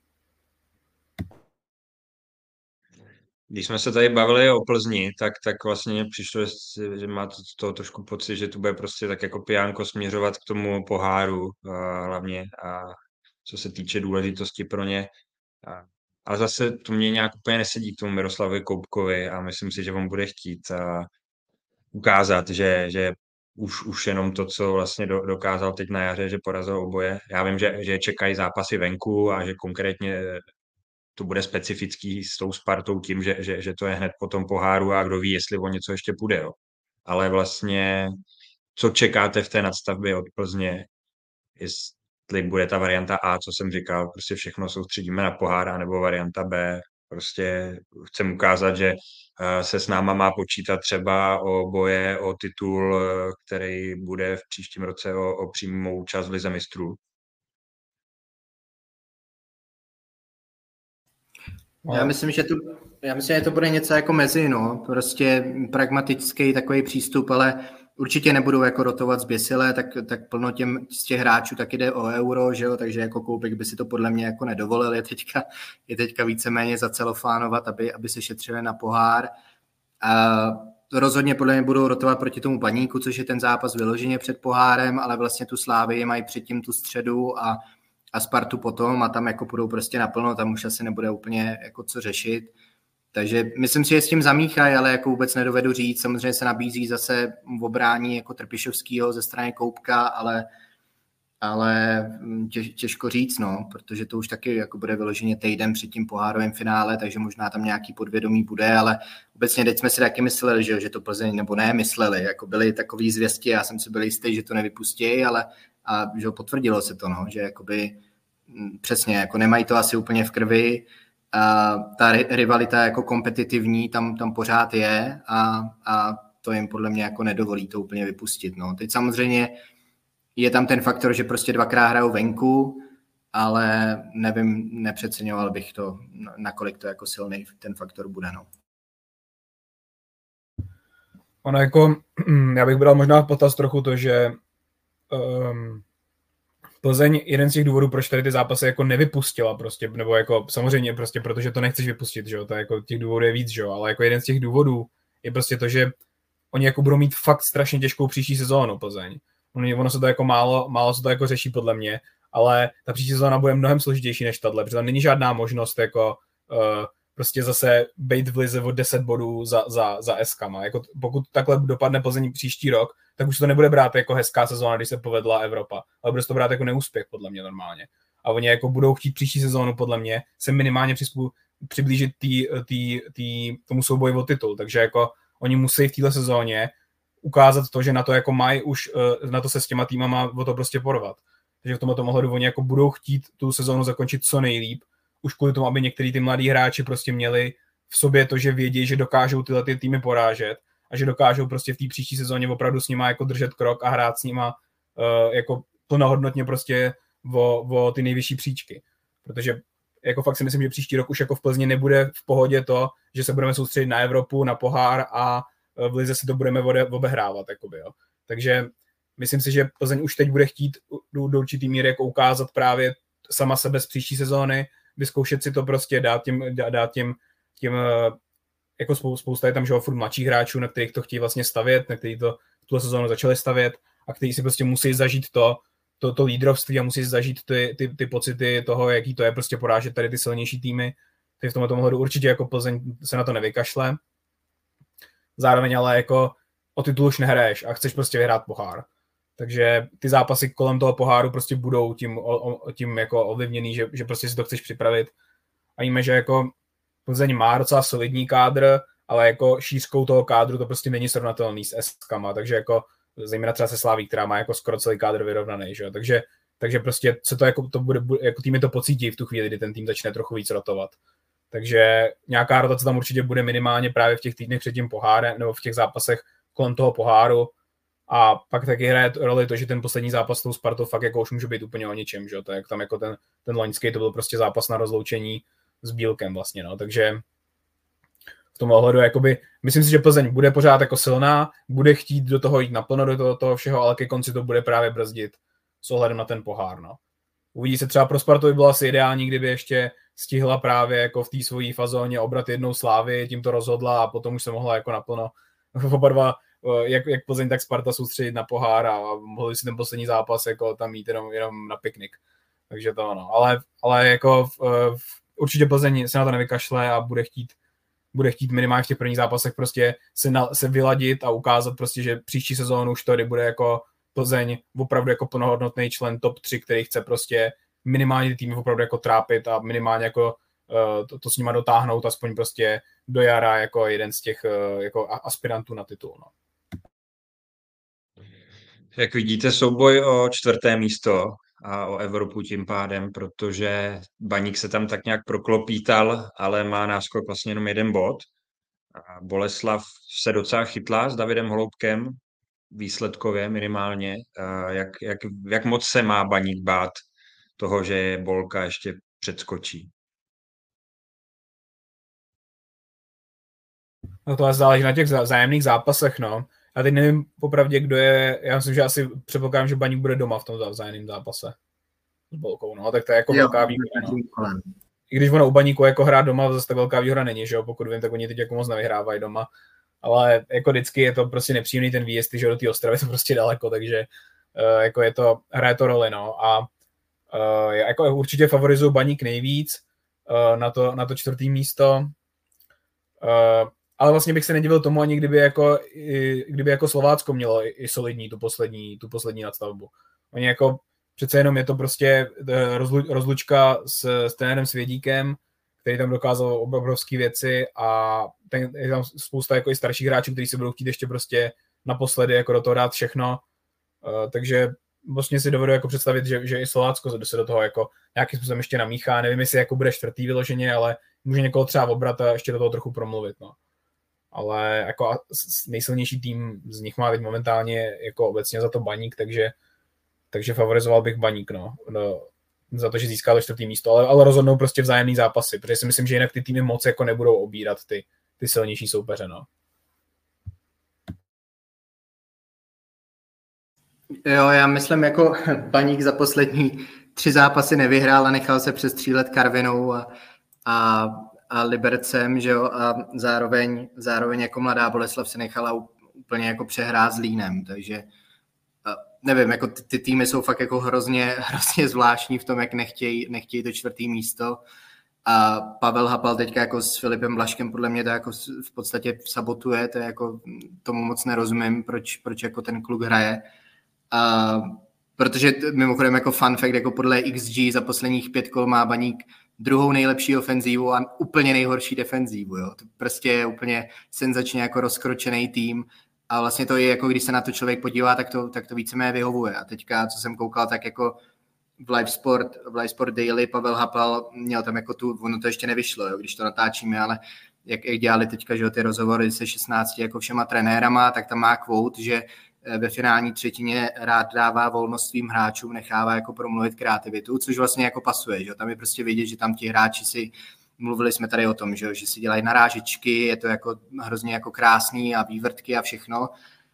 Když jsme se tady bavili o Plzni, tak, tak vlastně mě přišlo, že má to, to trošku pocit, že tu bude prostě tak jako pijánko směřovat k tomu poháru a hlavně, a co se týče důležitosti pro ně. A, ale zase to mě nějak úplně nesedí k tomu Miroslavovi Koubkovi a myslím si, že on bude chtít a ukázat, že, že už, už jenom to, co vlastně do, dokázal teď na jaře, že porazil oboje. Já vím, že, že čekají zápasy venku a že konkrétně to bude specifický s tou Spartou tím, že, že, že to je hned po tom poháru a kdo ví, jestli o něco ještě půjde. Jo. Ale vlastně, co čekáte v té nadstavbě od Plzně, jestli bude ta varianta A, co jsem říkal, prostě všechno soustředíme na pohár, nebo varianta B, prostě chcem ukázat, že se s náma má počítat třeba o boje, o titul, který bude v příštím roce o, o přímou účast v Lize mistrů. Já myslím, že to, já myslím, že to bude něco jako mezi, no, prostě pragmatický takový přístup, ale určitě nebudou jako rotovat zběsile, tak, tak plno těm, z těch hráčů tak jde o euro, že jo, takže jako Koubek by si to podle mě jako nedovolil, je teďka, je teďka víceméně zacelofánovat, aby, aby se šetřili na pohár. A rozhodně podle mě budou rotovat proti tomu Baníku, což je ten zápas vyloženě před pohárem, ale vlastně tu Slávii mají předtím tu středu a a Spartu potom a tam jako půjdou prostě naplno, tam už asi nebude úplně jako co řešit. Takže myslím si, že s tím zamíchají, ale jako vůbec nedovedu říct. Samozřejmě se nabízí zase v obrání jako Trpišovskýho ze strany Koubka, ale, ale těž, těžko říct, no, protože to už taky jako bude vyloženě týden před tím pohárovým finále, takže možná tam nějaký podvědomí bude, ale obecně teď jsme si taky mysleli, že, že to Plzeň, nebo ne mysleli, jako byly takový zvěsti, já jsem si byl jistý, že to nevypustí, ale a že potvrdilo se to, no, že jakoby přesně, jako nemají to asi úplně v krvi, a ta rivalita jako kompetitivní tam, tam pořád je a, a to jim podle mě jako nedovolí to úplně vypustit, no. Teď samozřejmě je tam ten faktor, že prostě dvakrát hrajou venku, ale nevím, nepřeceňoval bych to, nakolik to jako silný ten faktor bude, no. Ono jako, já bych bral možná v potaz trochu to, že um, Plzeň, jeden z těch důvodů, proč tady ty zápasy jako nevypustila prostě, nebo jako samozřejmě prostě, protože to nechceš vypustit, že jo, to jako těch důvodů je víc, že jo, ale jako jeden z těch důvodů je prostě to, že oni jako budou mít fakt strašně těžkou příští sezónu Plzeň. Ono se to jako málo, málo se to jako řeší podle mě, ale ta příští sezóna bude mnohem složitější než tahle, protože tam není žádná možnost jako uh, prostě zase bejt v lize o deset bodů za, za, za eskama. Jako pokud takhle dopadne Plzeň příští rok, tak už to nebude brát jako hezká sezóna, když se povedla Evropa, ale bude to brát jako neúspěch podle mě normálně. A oni jako budou chtít příští sezónu podle mě se minimálně přiblížit tý, tý, tý, tomu souboji o titul, takže jako oni musí v této sezóně ukázat to, že na to jako mají už, na to se s těma týmama o to prostě porvat. Takže v tomto ohledu oni jako budou chtít tu sezónu zakončit co nejlíp, už kvůli tomu, aby některý ty mladí hráči prostě měli v sobě to, že vědí, že dokážou tyhle ty týmy porážet a že dokážou prostě v té příští sezóně opravdu s nima jako držet krok a hrát s nima uh, jako plnohodnotně prostě o, o ty nejvyšší příčky. Protože jako fakt si myslím, že příští rok už jako v Plzni nebude v pohodě to, že se budeme soustředit na Evropu, na pohár a v lize si to budeme obehrávat. Jakoby, jo. Takže myslím si, že Plzeň už teď bude chtít do, do určitý míry jako ukázat právě sama sebe z příští sezóny, vyzkoušet si to prostě, dát těm, dát těm, těm jako spousta je tam, že furt mladších hráčů, na kterých to chtějí vlastně stavět, na kterých to tuhle sezónu začali stavět a kteří si prostě musí zažít to, to, to lídrovství a musí zažít ty, ty, ty pocity toho, jaký to je prostě porážet tady ty silnější týmy. Takže v tomhle ohledu určitě jako Plzeň se na to nevykašle. Zároveň ale jako o titul už nehraješ a chceš prostě vyhrát pohár. Takže ty zápasy kolem toho poháru prostě budou tím, o, o, tím jako ovlivněný, že, že prostě si to chceš připravit. A víme, že jako Plzeň má docela solidní kádr, ale jako šířkou toho kádru to prostě není srovnatelný s eskama, takže jako zejména třeba se Slaví, která má jako skoro celý kádr vyrovnaný, že jo? Takže, takže prostě se to jako, to bude, jako týmy to pocítí v tu chvíli, kdy ten tým začne trochu víc rotovat. Takže nějaká rotace tam určitě bude minimálně právě v těch týdnech před tím pohárem nebo v těch zápasech kolem toho poháru. A pak taky hraje roli to, že ten poslední zápas s tou Spartou fakt jako už může být úplně o ničem, že jo? To je tam jako ten, ten loňský, to byl prostě zápas na rozloučení s Bílkem vlastně, no, takže v tom ohledu, jakoby, myslím si, že Plzeň bude pořád jako silná, bude chtít do toho jít naplno do toho, toho všeho, ale ke konci to bude právě brzdit s ohledem na ten pohár, no. Uvidí se třeba pro Spartu by bylo asi ideální, kdyby ještě stihla právě jako v té svojí fazóně obrat jednou Slávy, tím to rozhodla a potom už se mohla jako naplno oba dva, jak, jak Plzeň, tak Sparta soustředit na pohár a mohli si ten poslední zápas jako tam jít jenom, jenom na piknik. Takže to ano, ale, ale jako v, v, určitě Plzeň se na to nevykašle a bude chtít, bude chtít minimálně v těch prvních zápasech prostě se, na, se vyladit a ukázat prostě, že příští sezónu už tady bude jako Plzeň opravdu jako plnohodnotný člen top tři, který chce prostě minimálně ty týmy opravdu jako trápit a minimálně jako uh, to, to s nima dotáhnout aspoň prostě do jara jako jeden z těch uh, jako aspirantů na titul. No. Jak vidíte, souboj o čtvrté místo a o Evropu tím pádem, protože Baník se tam tak nějak proklopítal, ale má náskok vlastně jenom jeden bod. A Boleslav se docela chytla s Davidem Holoubkem, výsledkově minimálně. A jak, jak, jak moc se má Baník bát toho, že Bolka ještě předskočí? No to záleží na těch vzájemných zápasech, no. Já teď nevím popravdě, kdo je, já myslím, že asi předpokládám, že Baník bude doma v tom vzájemném zápase s Bolkou, no, tak to je jako jo, velká výhoda, no. I když ono u Baníku jako hrát doma zase tak velká výhoda není, že jo, pokud vím, tak oni teď jako moc nevyhrávají doma, ale jako vždycky je to prostě nepříjemný ten výjezd, že do té Ostravy je to prostě daleko, takže uh, jako je to, hraje to roli, no, a uh, jako určitě favorizuju Baník nejvíc uh, na to, na to čtvrtý místo, uh, ale vlastně bych se nedivil tomu ani kdyby jako, kdyby jako Slovácko mělo i solidní tu poslední, tu poslední nadstavbu. Oni jako přece jenom je to prostě rozlu, rozlučka s, s trenérem Svědíkem, který tam dokázal obrovské věci a ten, je tam spousta jako i starších hráčů, kteří si budou chtít ještě prostě naposledy jako do toho dát všechno. Uh, takže vlastně si dovedu jako představit, že, že i Slovácko se do toho jako nějakým způsobem ještě namíchá. Nevím, jestli jako bude čtvrtý vyloženě, ale může někoho třeba obrat a ještě do toho trochu promluvit, no. Ale jako nejsilnější tým z nich má teď momentálně jako obecně za to Baník, takže, takže favorizoval bych Baník, no, no, za to, že získal to čtvrtý místo, ale, ale rozhodnou prostě vzájemný zápasy, protože si myslím, že jinak ty týmy moc jako nebudou obírat ty, ty silnější soupeře, no. Jo, já myslím, jako Baník za poslední tři zápasy nevyhrál a nechal se přestřílet Karvinou a, a a Libercem, že jo, a zároveň, zároveň jako Mladá Boleslav se nechala úplně jako přehrát s Línem, takže nevím, jako ty, ty týmy jsou fakt jako hrozně, hrozně zvláštní v tom, jak nechtějí, nechtějí to čtvrtý místo a Pavel Hapal teďka jako s Filipem Blaškem podle mě to jako v podstatě sabotuje, to je jako tomu moc nerozumím, proč, proč jako ten kluk hraje a protože mimochodem jako fun fact, jako podle X G za posledních pět kol má Baník druhou nejlepší ofenzívu a úplně nejhorší defenzívu. Jo. To prostě je úplně senzačně jako rozkročený tým a vlastně to je jako, když se na to člověk podívá, tak to, tak to víceméně vyhovuje. A teďka, co jsem koukal, tak jako v Live Sport, v Live Sport Daily Pavel Hapal měl tam jako tu, ono to ještě nevyšlo, jo, když to natáčíme, ale jak, jak dělali teďka, že jo, ty rozhovory se šestnácti jako všema trenérama, tak tam má quote, že ve finální třetině rád dává volnost svým hráčům, nechává jako promluvit kreativitu, což vlastně jako pasuje, že tam je prostě vidět, že tam ti hráči si, mluvili jsme tady o tom, že, že si dělají narážičky, je to jako hrozně jako krásný a vývrtky a všechno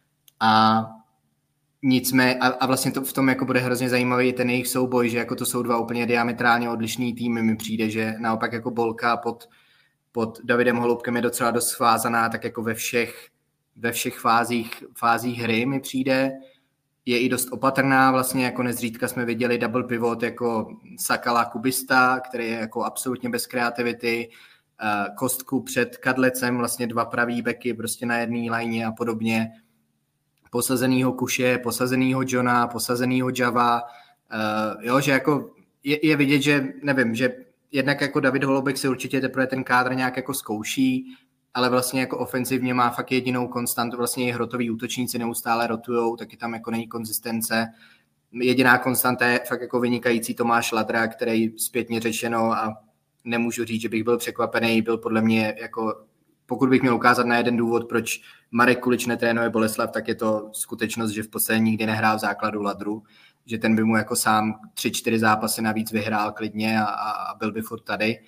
a nicméně, a, a vlastně to v tom jako bude hrozně zajímavý ten jejich souboj, že jako to jsou dva úplně diametrálně odlišný týmy, mi přijde, že naopak jako Bolka pod, pod Davidem Holoubkem je docela dost svázaná, tak jako ve všech ve všech fázích, fázích hry mi přijde, je i dost opatrná, vlastně jako nezřídka jsme viděli double pivot jako Sakala Kubista, který je jako absolutně bez kreativity, Kostku před Kadlecem, vlastně dva pravý beky prostě na jedné lajně a podobně, posazenýho Kuše, posazenýho Johna, posazenýho Java, jo, že jako je, je vidět, že nevím, že jednak jako David Holoubek si určitě teprve ten kádr nějak jako zkouší, ale vlastně jako ofenzivně má fakt jedinou konstantu, vlastně i hrotoví útočníci neustále rotujou, taky tam jako není konzistence. Jediná konstanta je fakt jako vynikající Tomáš Ladra, který zpětně řečeno a nemůžu říct, že bych byl překvapený, byl podle mě jako, pokud bych měl ukázat na jeden důvod, proč Marek Kulič netrénuje Boleslav, tak je to skutečnost, že v podstatě nikdy nehrál v základu Ladru, že ten by mu jako sám tři, čtyři zápasy navíc vyhrál klidně a, a byl by furt tady,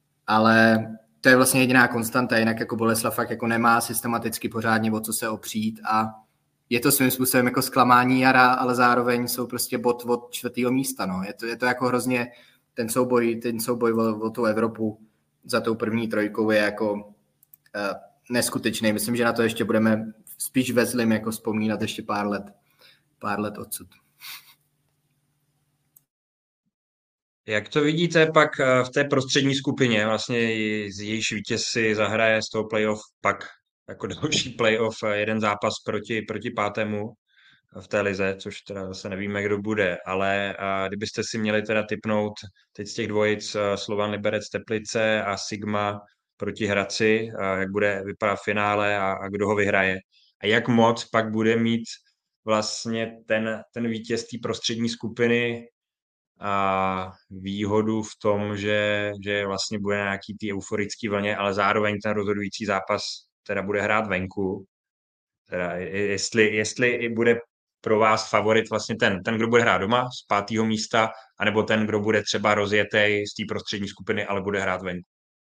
ale to je vlastně jediná konstanta, jinak jako Boleslav fakt jako nemá systematicky pořádně o co se opřít a je to svým způsobem jako zklamání jara, ale zároveň jsou prostě bod od čtvrtého místa. No. Je, to, je to jako hrozně, ten souboj, ten souboj o, o tu Evropu za tou první trojkou je jako uh, neskutečný. Myslím, že na to ještě budeme spíš ve zlým jako vzpomínat ještě pár let, pár let odsud. Jak to vidíte pak v té prostřední skupině, vlastně z jejíž vítěz si zahraje z toho playoff pak jako další playoff jeden zápas proti, proti pátému v té lize, což teda zase nevíme, kdo bude, ale kdybyste si měli teda tipnout teď z těch dvojic Slovan Liberec Teplice a Sigma proti Hradci, jak bude vypadat finále a, a kdo ho vyhraje a jak moc pak bude mít vlastně ten, ten vítěz té prostřední skupiny a výhodu v tom, že, že vlastně bude na nějaký tý euforický vlně, ale zároveň ten rozhodující zápas teda bude hrát venku. Teda jestli, jestli bude pro vás favorit vlastně ten, ten, kdo bude hrát doma z pátého místa, anebo ten, kdo bude třeba rozjetej z té prostřední skupiny, ale bude hrát venku.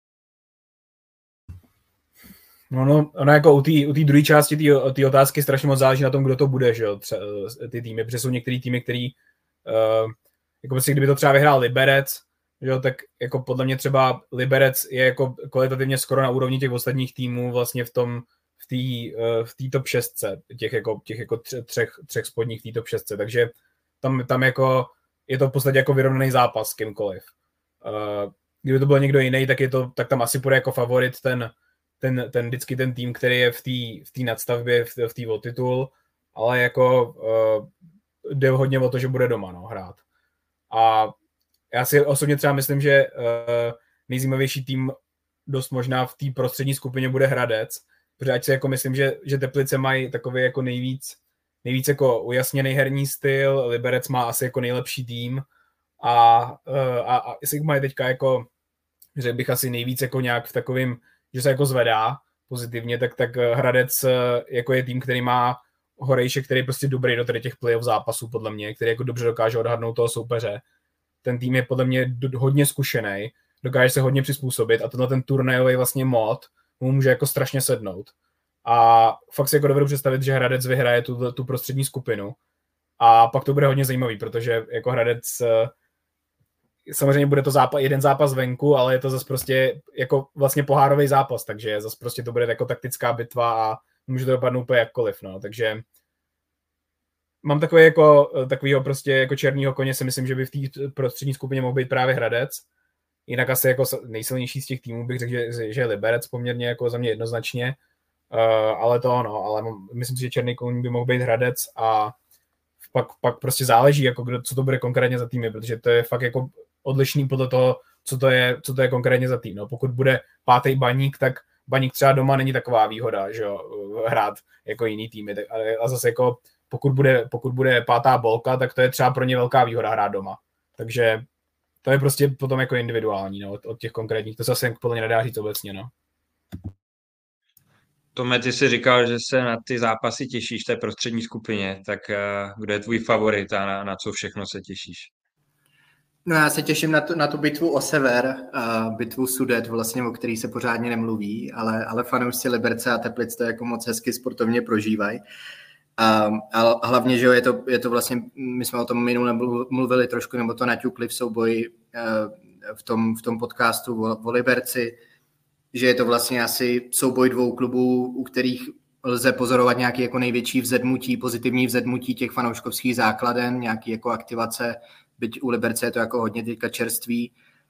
No, no, ono jako u té u druhé části té otázky strašně moc záleží na tom, kdo to bude, že jo, tře, ty týmy, protože jsou některý týmy, který uh, jako prostě kdyby to třeba vyhrál Liberec, že jo, tak jako podle mě třeba Liberec je jako kvalitativně skoro na úrovni těch ostatních týmů vlastně v tom, v té v té top šestce, těch jako, těch jako třech, třech spodních v té top šestce, takže tam, tam jako je to v podstatě jako vyrovnaný zápas s kýmkoliv. Uh, kdyby to byl někdo jiný, tak, je to, tak tam asi půjde jako favorit ten, ten, ten vždycky ten tým, který je v té v té nadstavbě, v té o titul, ale jako uh, jde hodně o to, že bude doma, no, hrát. A já si osobně třeba myslím, že uh, nejzajímavější tým dost možná v té prostřední skupině bude Hradec, protože ať si jako myslím, že, že Teplice mají takový jako nejvíc, nejvíc jako ujasněný herní styl, Liberec má asi jako nejlepší tým a, uh, a, a Sigma je teďka jako, řekl bych asi nejvíc jako nějak v takovým, že se jako zvedá pozitivně, tak, tak Hradec uh, jako je tým, který má Horejšek, který je prostě dobrý do tady těch playoff zápasů, podle mě, který jako dobře dokáže odhadnout toho soupeře. Ten tým je podle mě hodně zkušený, dokáže se hodně přizpůsobit a tenhle ten turnajový vlastně mod mu může jako strašně sednout. A fakt si jako dovedu představit, že Hradec vyhraje tu, tu prostřední skupinu a pak to bude hodně zajímavý, protože jako Hradec samozřejmě bude to zápas, jeden zápas venku, ale je to zase prostě jako vlastně pohárový zápas, takže zase prostě to bude jako taktická bitva a může to dopadnout úplně jakkoliv, no, takže mám takový jako, takovýho prostě jako černýho koně, si myslím, že by v té prostřední skupině mohl být právě Hradec, jinak asi jako nejsilnější z těch týmů bych řekl, že, že je Liberec poměrně jako za mě jednoznačně, uh, ale to ono, ale myslím si, že černý koň by mohl být Hradec a v pak, pak prostě záleží, jako kdo, co to bude konkrétně za týmy, protože to je fakt jako odlišný podle toho, co to je, co to je konkrétně za tým. No, pokud bude pátý Baník, tak Baník třeba doma není taková výhoda, že jo, hrát jako jiný týmy. A zase jako pokud bude, pokud bude pátá Bolka, tak to je třeba pro ně velká výhoda hrát doma. Takže to je prostě potom jako individuální, no, od, od těch konkrétních. To se asi podle mě nedá říct obecně, no. Tome, ty jsi říkal, že se na ty zápasy těšíš v té prostřední skupině, tak uh, kdo je tvůj favorit a na, na co všechno se těšíš? No já se těším na tu, na tu bitvu o sever, uh, bitvu Sudet, vlastně, o který se pořádně nemluví, ale, ale fanoušci Liberce a Teplic to jako moc hezky sportovně prožívají. Um, a hlavně, že jo, je to, je to vlastně, my jsme o tom minule mluvili trošku, nebo to naťukli v souboji uh, v, tom, v tom podcastu o, o Liberci, že je to vlastně asi souboj dvou klubů, u kterých lze pozorovat nějaký jako největší vzedmutí, pozitivní vzedmutí těch fanouškovských základen, nějaký jako aktivace, byť u Liberce je to jako hodně teďka čerství.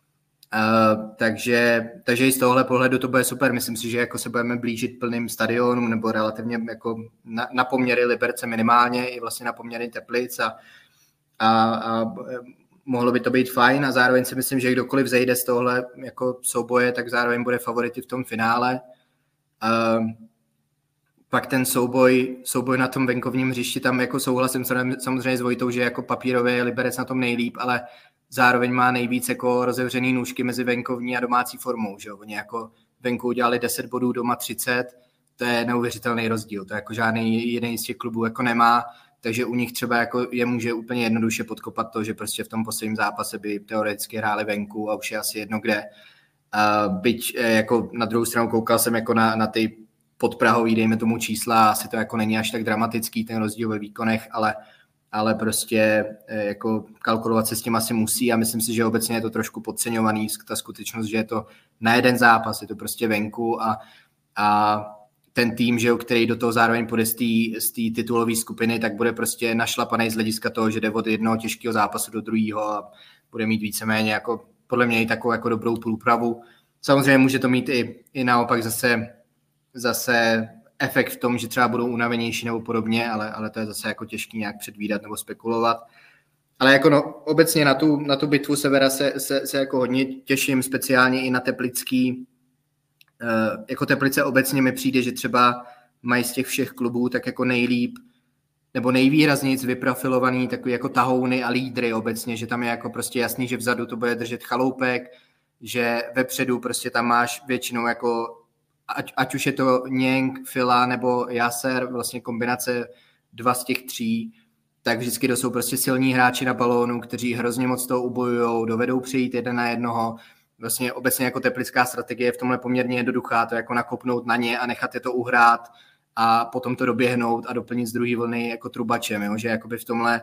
Uh, takže, takže i z tohohle pohledu to bude super. Myslím si, že jako se budeme blížit plným stadionům nebo relativně jako na, na poměry Liberce minimálně i vlastně na poměry Teplic a, a, a mohlo by to být fajn a zároveň si myslím, že kdokoliv zejde z tohle jako souboje, tak zároveň bude favority v tom finále. Uh, pak ten souboj, souboj na tom venkovním hřišti, tam jako souhlasím samozřejmě s Vojtou, že jako papírově je Liberec na tom nejlíp, ale zároveň má nejvíc jako rozevřený nůžky mezi venkovní a domácí formou. Že? Oni jako venku udělali deset bodů, doma třicet, to je neuvěřitelný rozdíl. To jako žádný jeden z těch klubů jako nemá, takže u nich třeba jako je může úplně jednoduše podkopat to, že prostě v tom posledním zápase by teoreticky hráli venku a už je asi jedno kde. Uh, byť jako na druhou stranu koukal jsem jako na, na ty podprahový, dejme tomu čísla, asi to jako není až tak dramatický ten rozdíl ve výkonech, ale, ale prostě jako kalkulovat se s tím asi musí a myslím si, že obecně je to trošku podceňovaný, ta skutečnost, že je to na jeden zápas, je to prostě venku a, a ten tým, že jo, který do toho zároveň půjde z té titulové skupiny, tak bude prostě našlapaný z hlediska toho, že jde od jednoho těžkého zápasu do druhého a bude mít víceméně jako podle mě i takovou jako dobrou průpravu. Samozřejmě může to mít i, i naopak zase zase efekt v tom, že třeba budou unavenější nebo podobně, ale, ale to je zase jako těžký nějak předvídat nebo spekulovat. Ale jako no, obecně na tu, na tu bitvu Severa se, se, se jako hodně těším, speciálně i na teplický. Uh, jako Teplice obecně mi přijde, že třeba mají z těch všech klubů tak jako nejlíp nebo nejvýraznějc vyprofilovaný takový jako tahouny a lídry obecně, že tam je jako prostě jasný, že vzadu to bude držet Chaloupek, že vepředu prostě tam máš většinou jako Ať, ať už je to Něng, Fila nebo Jaser, vlastně kombinace dva z těch tří, tak vždycky to jsou prostě silní hráči na balónu, kteří hrozně moc toho ubojujou, dovedou přijít jeden na jednoho. Vlastně obecně jako teplická strategie je v tomhle poměrně jednoduchá, to jako nakopnout na ně a nechat je to uhrát a potom to doběhnout a doplnit z druhé vlny jako trubačem, jo? Že jakoby v tomhle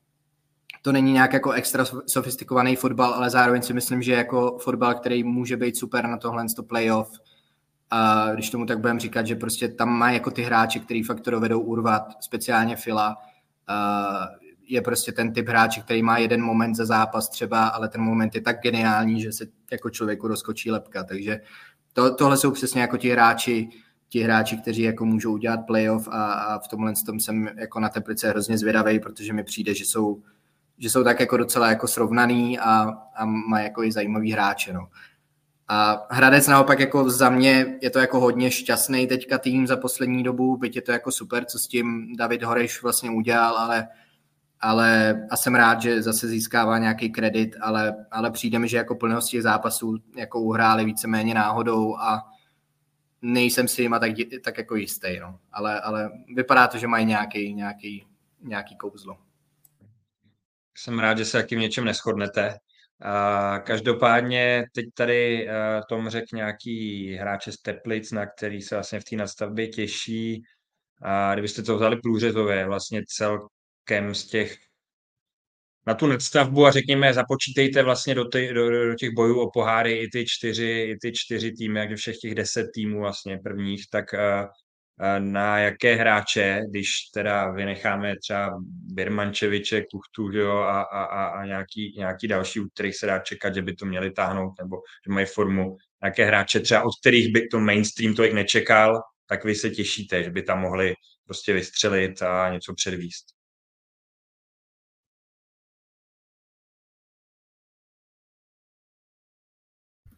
to není nějak jako extra sofistikovaný fotbal, ale zároveň si myslím, že jako fotbal, který může být super na tohle playoff. A když tomu tak budeme říkat, že prostě tam má jako ty hráči, který fakt to dovedou urvat, speciálně Fila, je prostě ten typ hráče, který má jeden moment za zápas třeba, ale ten moment je tak geniální, že se jako člověku rozkočí lebka, takže to, tohle jsou přesně jako ti hráči, ti hráči, kteří jako můžou udělat playoff a, a v tomhle tom jsem jako na Teplice hrozně zvědavej, protože mi přijde, že jsou, že jsou tak jako docela jako srovnaný a, a mají jako i zajímavý hráče, no. A Hradec naopak jako za mě je to jako hodně šťastný teďka tým za poslední dobu, byť je to jako super, co s tím David Horejš vlastně udělal, ale, ale a jsem rád, že zase získává nějaký kredit, ale, ale přijde mi, že jako plnost těch zápasů jako uhráli víceméně náhodou a nejsem si jima tak, tak jako jistý, no. ale, ale vypadá to, že mají nějaký, nějaký, nějaký kouzlo. Jsem rád, že se taky v něčem neshodnete. Uh, každopádně teď tady uh, Tom řekl nějaký hráče z Teplic, na který se vlastně v té nadstavbě těší. A uh, kdybyste to vzali průřezově, vlastně celkem z těch na tu nadstavbu a řekněme, započítejte vlastně do, ty, do, do těch bojů o poháry i ty čtyři, i ty čtyři týmy, jak všech těch deset týmů vlastně prvních, tak uh, na jaké hráče, když teda vynecháme třeba Birmančeviče, Kuchtu, jo, a, a, a nějaký, nějaký další, u kterých se dá čekat, že by to měli táhnout, nebo že mají formu, jaké hráče třeba, od kterých by to mainstream tolik nečekal, tak vy se těšíte, že by tam mohli prostě vystřelit a něco předvíst.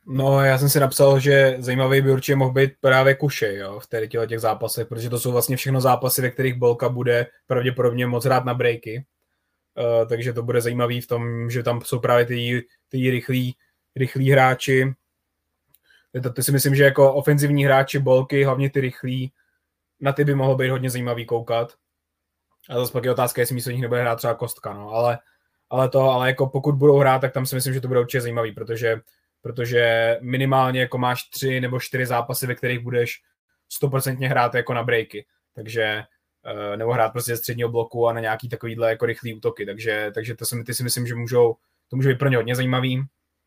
No, já jsem si napsal, že zajímavý by určitě mohl být právě Kušej, jo, v tady těch zápasech, protože to jsou vlastně všechno zápasy, ve kterých Bolka bude pravděpodobně moc hrát na breaky. Uh, takže to bude zajímavý v tom, že tam jsou právě ty, ty rychlí, rychlí hráči. To, to si myslím, že jako ofenzivní hráči Bolky, hlavně ty rychlí, na ty by mohlo být hodně zajímavý koukat. A zase pak je otázka, jestli místo nich nebude hrát třeba Kostka, no, ale, ale to, ale jako pokud budou hrát, tak tam si myslím, že to bude určitě zajímavý, protože, protože minimálně jako máš tři nebo čtyři zápasy, ve kterých budeš stoprocentně hrát jako na breaky, takže nebo hrát prostě ze středního bloku a na nějaký takovýhle jako rychlý útoky, takže, takže to si, ty si myslím, že můžou, to může být pro ně hodně zajímavý.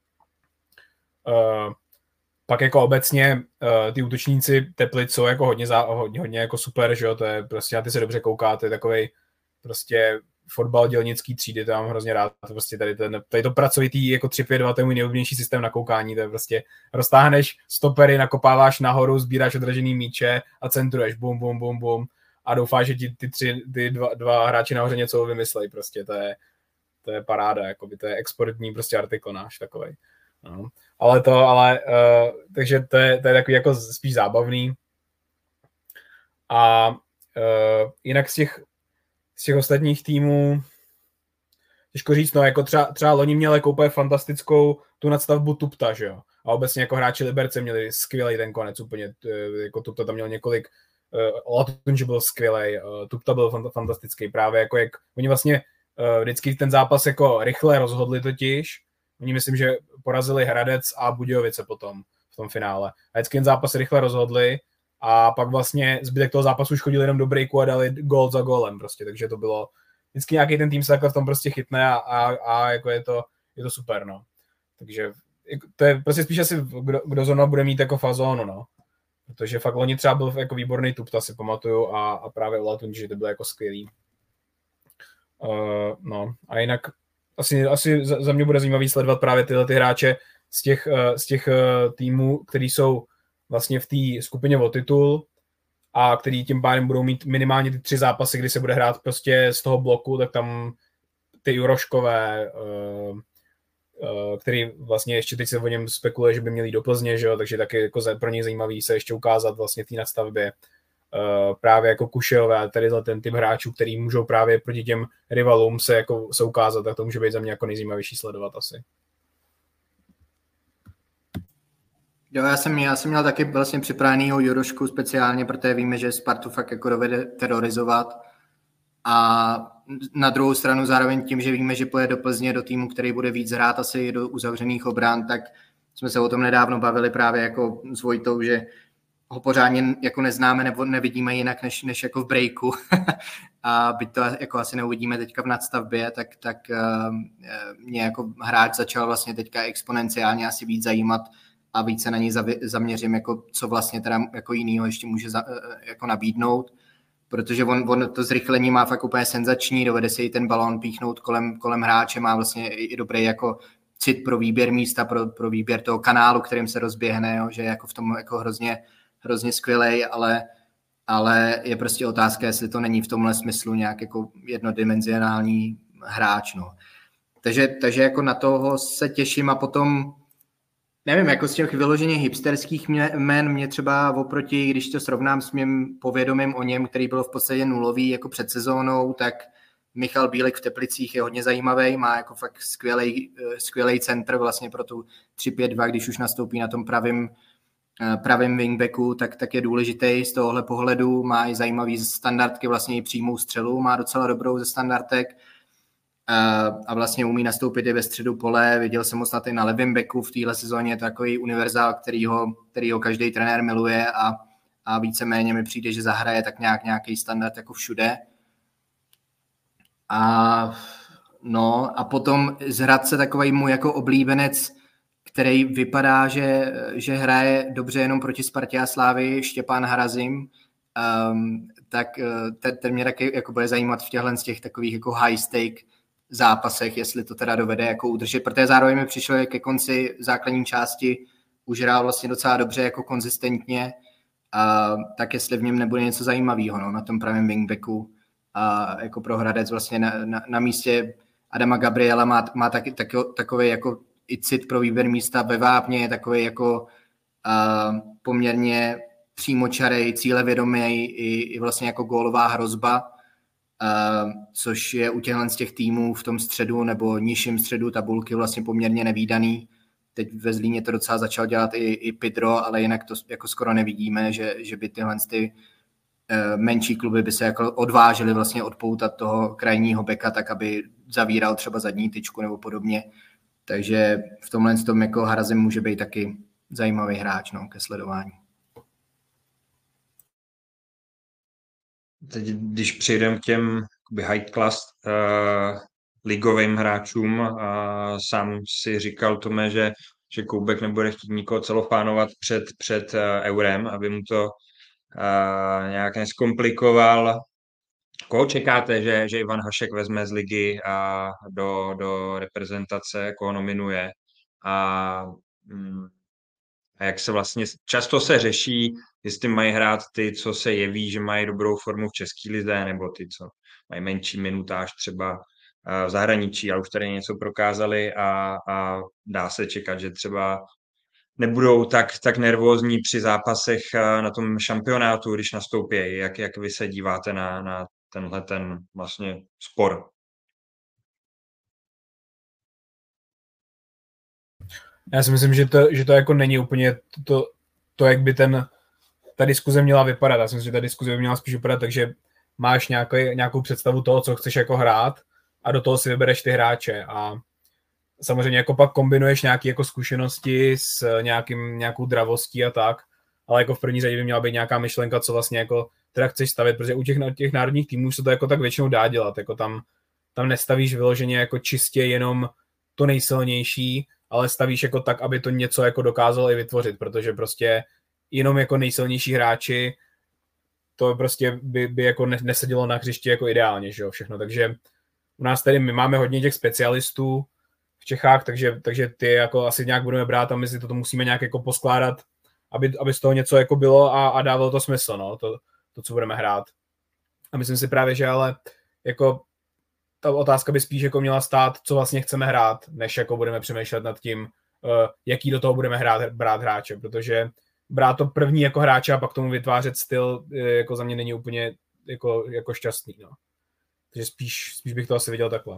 Uh, pak jako obecně uh, ty útočníci Teplic jsou jako hodně, zá, hodně, hodně jako super, že jo, to je prostě, na ty se dobře kouká, to je takovej prostě fotbal dělnický třídy, to mám hrozně rád, to prostě tady, ten, tady to pracovitý jako tři pět dva, to je můj nejoblíbenější systém na koukání, to je prostě roztáhneš stopery, nakopáváš nahoru, sbíráš odražený míče a centruješ, bum, bum, bum, bum a doufáš, že ti ty, tři, ty dva, dva hráči nahoře něco vymyslejí, prostě to je, to je paráda, jakoby, to je exportní prostě artikl náš takovej. No. Ale to, ale, uh, takže to je, to je takový jako spíš zábavný. A uh, jinak z těch, z těch ostatních týmů těžko říct, no, jako třeba, třeba loni měli jako úplně fantastickou tu nadstavbu Tupta, že jo. A obecně jako hráči Liberce měli skvělý ten konec úplně, jako Tupta tam měl několik, uh, Latunč byl skvělej, uh, Tupta byl fantastický, právě jako jak, oni vlastně uh, vždycky ten zápas jako rychle rozhodli totiž, oni myslím, že porazili Hradec a Budějovice potom v tom finále. A vždycky ten zápas rychle rozhodli a pak vlastně zbytek toho zápasu už chodil jenom do breaku a dali gól za gólem prostě, takže to bylo, vždycky nějaký ten tým se takhle v tom prostě chytne a, a, a jako je to, je to super, no. Takže to je prostě spíš asi, kdo, kdo zóna bude mít jako fazónu, no. Protože fakt loni třeba byl jako výborný Tupta, si pamatuju, a, a právě Olatunč, že to bylo jako skvělý. Uh, no, a jinak asi, asi za, za mě bude zajímavý sledovat právě tyhle ty hráče z těch, uh, z těch uh, týmů, který jsou vlastně v té skupině o titul a který tím pádem budou mít minimálně ty tři zápasy, kdy se bude hrát prostě z toho bloku, tak tam ty Juroškové, uh, uh, který vlastně ještě teď se o něm spekuluje, že by měli do Plzně, že jo? Takže taky jako pro něj zajímavý se ještě ukázat vlastně v té nadstavbě. Uh, právě jako Kušejové a tady ten typ hráčů, který můžou právě proti těm rivalům se, jako, se ukázat, tak to může být za mě jako nejzajímavější sledovat asi. Jo, já jsem, já jsem měl taky vlastně připravenýho Jurošku speciálně, protože víme, že Spartu fakt jako dovede terorizovat a na druhou stranu zároveň tím, že víme, že pojede do Plzně, do týmu, který bude víc hrát asi do uzavřených obran, tak jsme se o tom nedávno bavili právě jako s Vojtou, že ho pořádně jako neznáme nebo nevidíme jinak než, než jako v breaku a byť to jako asi neuvidíme teďka v nadstavbě, tak, tak uh, mě jako hráč začal vlastně teďka exponenciálně asi víc zajímat a víc se na něj zaměřím, jako co vlastně teda jako jinýho ještě může za, jako nabídnout, protože on, on to zrychlení má fakt úplně senzační, dovede si i ten balón píchnout kolem, kolem hráče, má vlastně i dobrý jako cit pro výběr místa, pro, pro výběr toho kanálu, kterým se rozběhne, jo, že jako v tom jako hrozně hrozně skvělej, ale, ale je prostě otázka, jestli to není v tomhle smyslu nějak jako jednodimenzionální hráč. No. Takže, takže jako na toho se těším a potom, nevím, jako z těch vyloženě hipsterských jmen mě třeba oproti, když to srovnám s mým povědomím o něm, který byl v podstatě nulový jako před sezónou, tak Michal Bílek v Teplicích je hodně zajímavý, má jako fakt skvělej, skvělej centr vlastně pro tu tři pět dva, když už nastoupí na tom pravým pravým wingbacku, tak, tak je důležitý z tohohle pohledu, má i zajímavý standardky, vlastně i přímou střelu, má docela dobrou ze standardek a, a vlastně umí nastoupit i ve středu pole, viděl jsem ho snad i na levém backu v téhle sezóně, je to takový univerzál, kterýho, kterýho každý trenér miluje a, a víceméně mi přijde, že zahraje tak nějak nějaký standard jako všude. A no a potom z Hradce takovej můj jako oblíbenec, který vypadá, že, že hraje dobře jenom proti Spartě a Slávii, Štěpán Harazim, um, tak ten, ten mě taky jako bude zajímat v těchhle z těch takových jako high stake zápasech, jestli to teda dovede jako udržet, protože zároveň mi přišlo, že ke konci základní části už hrál vlastně docela dobře, jako konzistentně, a tak jestli v něm nebude něco zajímavého, no, na tom pravém wingbacku a jako pro Hradec vlastně na, na, na místě Adama Gabriela má, má taky, taky, takový jako i cit pro výběr místa ve vápně je takový jako uh, poměrně přímočarej, cílevědomý i, i vlastně jako gólová hrozba, uh, což je u těchto z těch týmů v tom středu nebo nižším středu tabulky vlastně poměrně nevídaný. Teď ve Zlíně to docela začal dělat i, i Pedro, ale jinak to jako skoro nevidíme, že, že by tyhle ty uh, menší kluby by se jako odvážily vlastně odpoutat toho krajního beka tak, aby zavíral třeba zadní tyčku nebo podobně. Takže v tomhle tom jako Harazim může být taky zajímavý hráč, no, ke sledování. Teď, když přejdeme k těm high class uh, ligovým hráčům, uh, sám si říkal Tome, že, že Koubek nebude chtít nikoho celofánovat před, před uh, eurem, aby mu to uh, nějak neskomplikoval. Koho čekáte, že, že Ivan Hašek vezme z ligy a do, do reprezentace, koho nominuje? A, mm, a jak se vlastně, často se řeší, jestli mají hrát ty, co se jeví, že mají dobrou formu v české lize, nebo ty, co mají menší minutáž třeba v zahraničí, ale už tady něco prokázali a, a dá se čekat, že třeba nebudou tak, tak nervózní při zápasech na tom šampionátu, když nastoupí. Jak, jak vy se díváte na, na tenhle ten vlastně spor? Já si myslím, že to, že to jako není úplně to, to, jak by ten, ta diskuze měla vypadat. Já si myslím, že ta diskuze by měla spíš vypadat, takže máš nějaký, nějakou představu toho, co chceš jako hrát a do toho si vybereš ty hráče a samozřejmě jako pak kombinuješ nějaké jako zkušenosti s nějakým, nějakou dravostí a tak, ale jako v první řadě by měla být nějaká myšlenka, co vlastně jako teda chceš stavět, protože u těch, těch národních týmů se to jako tak většinou dá dělat, jako tam, tam nestavíš vyloženě jako čistě jenom to nejsilnější, ale stavíš jako tak, aby to něco jako dokázalo i vytvořit, protože prostě jenom jako nejsilnější hráči to prostě by, by jako nesedělo na hřišti jako ideálně, že jo, všechno, takže u nás tady my máme hodně těch specialistů v Čechách, takže, takže ty jako asi nějak budeme brát a my si to musíme nějak jako poskládat, aby, aby z toho něco jako bylo a, a dávalo to smysl, no, to, to, co budeme hrát. A myslím si právě, že ale jako ta otázka by spíš jako měla stát, co vlastně chceme hrát, než jako budeme přemýšlet nad tím, uh, jaký do toho budeme hrát, brát hráče, protože brát to první jako hráče a pak tomu vytvářet styl, jako za mě není úplně jako, jako šťastný, no. Takže spíš, spíš bych to asi viděl takhle.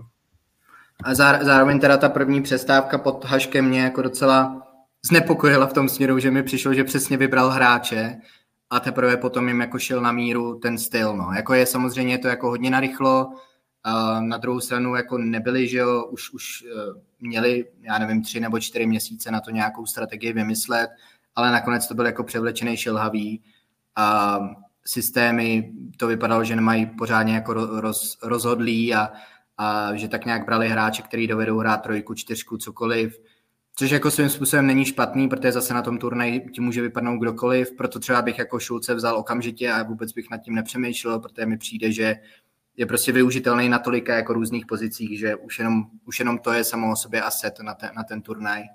A zároveň teda ta první přestávka pod Haškem mě jako docela znepokojila v tom směru, že mi přišlo, že přesně vybral hráče a teprve potom jim jako šel na míru ten styl, no. Jako je samozřejmě to jako hodně narychlo, a na druhou stranu jako nebyli, že jo, už, už měli, já nevím, tři nebo čtyři měsíce na to nějakou strategii vymyslet, ale nakonec to byl jako převlečený šilhavý a systémy to vypadalo, že nemají pořádně jako roz, rozhodlý a, a že tak nějak brali hráče, který dovedou hrát trojku, čtyřku, cokoliv, což jako svým způsobem není špatný, protože zase na tom turnaji ti může vypadnout kdokoliv, proto třeba bych jako Šulce vzal okamžitě a vůbec bych nad tím nepřemýšlel, protože mi přijde, že je prostě využitelný na tolika jako různých pozicích, že už jenom, už jenom to je samo o sobě asset na ten, na ten turnaj.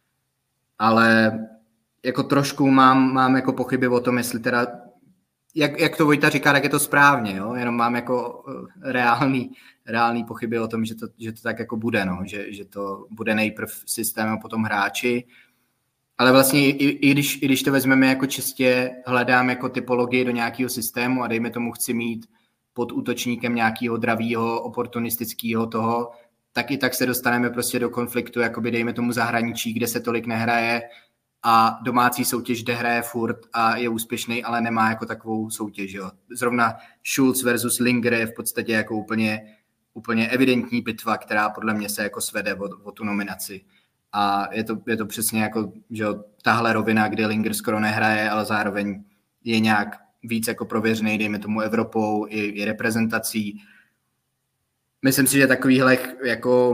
Ale jako trošku mám, mám jako pochyby o tom, jestli teda, jak, jak to Vojta říká, tak je to správně, jo? Jenom mám jako reální, reální pochyby o tom, že to, že to tak jako bude, no? že, že to bude nejprv systém a potom hráči. Ale vlastně i, i, když, i když to vezmeme jako čistě, hledám jako typologii do nějakého systému a dejme tomu chci mít pod útočníkem nějakého dravého, oportunistického toho, tak i tak se dostaneme prostě do konfliktu, jakoby dejme tomu zahraničí, kde se tolik nehraje a domácí soutěž, kde hraje furt a je úspěšný, ale nemá jako takovou soutěž. Jo. Zrovna Schulz versus Linger je v podstatě jako úplně, úplně evidentní bitva, která podle mě se jako svede o, o tu nominaci. A je to, je to přesně jako, že tahle rovina, kde Linger skoro nehraje, ale zároveň je nějak víc jako prověřený, dejme tomu Evropou i, i reprezentací. Myslím si, že takovýhle jako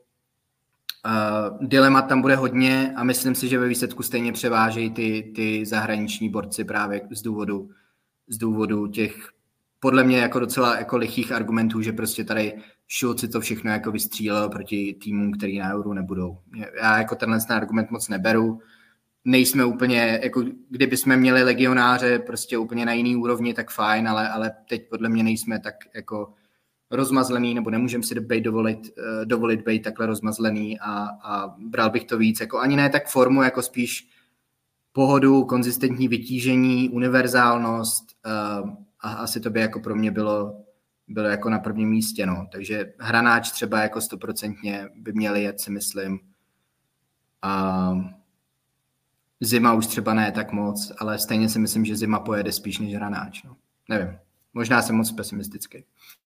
uh, dilemat tam bude hodně a myslím si, že ve výsledku stejně převážejí ty, ty zahraniční borci právě z důvodu, z důvodu těch podle mě jako docela jako lichých argumentů, že prostě tady Schulz si to všechno jako vystřílel proti týmům, který na Euru nebudou. Já jako tenhle ten argument moc neberu. Nejsme úplně, jako kdyby jsme měli legionáře prostě úplně na jiný úrovni, tak fajn, ale, ale teď podle mě nejsme tak jako rozmazlený, nebo nemůžeme si být dovolit, dovolit být takhle rozmazlený a, a bral bych to víc. Jako ani ne tak formu, jako spíš pohodu, konzistentní vytížení, univerzálnost a asi to by jako pro mě bylo, bylo jako na prvním místě. No. Takže hranáč třeba jako stoprocentně by měli jet, si myslím. A zima už třeba ne tak moc, ale stejně si myslím, že zima pojede spíš než hranáč. No. Nevím, možná jsem moc pesimistický.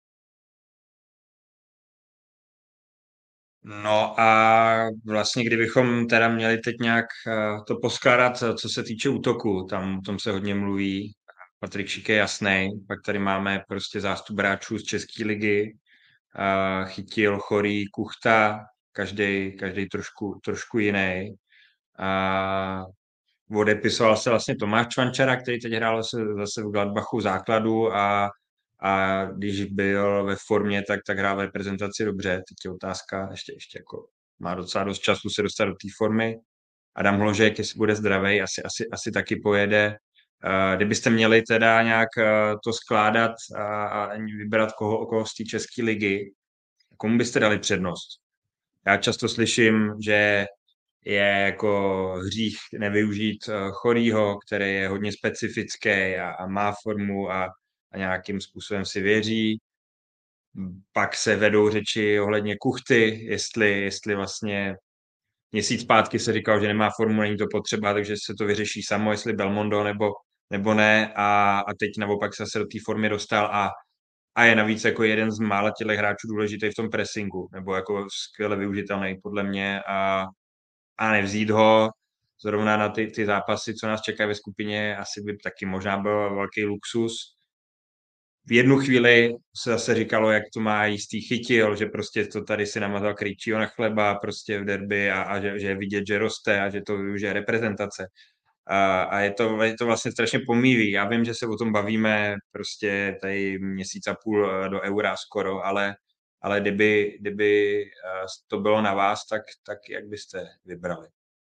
No a vlastně kdybychom teda měli teď nějak to poskládat, co se týče útoku, tam o tom se hodně mluví, Patrik Šík je jasný, pak tady máme prostě zástup hráčů z České ligy, Chytil, Chorý, Kuchta, každý, každý trošku, trošku jiný. A odepisoval se vlastně Tomáš Čvančara, který teď hrál zase v Gladbachu základu a A když byl ve formě, tak, tak hrál v reprezentaci dobře. Teď je otázka, ještě, ještě jako má docela dost času se dostat do té formy. Adam Hložek, jestli bude zdravý, asi, asi, asi taky pojede. Uh, kdybyste měli teda nějak uh, to skládat a, a vybrat koho, koho z té České ligy, komu byste dali přednost? Já často slyším, že je jako hřích nevyužít uh, Chorýho, který je hodně specifický a, a má formu a a nějakým způsobem si věří. Pak se vedou řeči ohledně Kuchty, jestli, jestli vlastně měsíc zpátky se říkal, že nemá formu, není to potřeba, takže se to vyřeší samo, jestli Belmondo nebo, nebo ne. A, a teď naopak se do té formy dostal a, a je navíc jako jeden z mála těchto hráčů důležitý v tom pressingu, nebo jako skvěle využitelný podle mě a, a nevzít ho zrovna na ty, ty zápasy, co nás čekají ve skupině, asi by taky možná byl velký luxus. V jednu chvíli se zase říkalo, jak to má jistý Chytil, že prostě to tady si namazal Krejčího na chleba prostě v derby a, a že, že je vidět, že roste a že to využije reprezentace. A, a je, to, je to vlastně strašně pomývý. Já vím, že se o tom bavíme prostě tady měsíc a půl do eura skoro, ale, ale kdyby, kdyby to bylo na vás, tak, tak jak byste vybrali?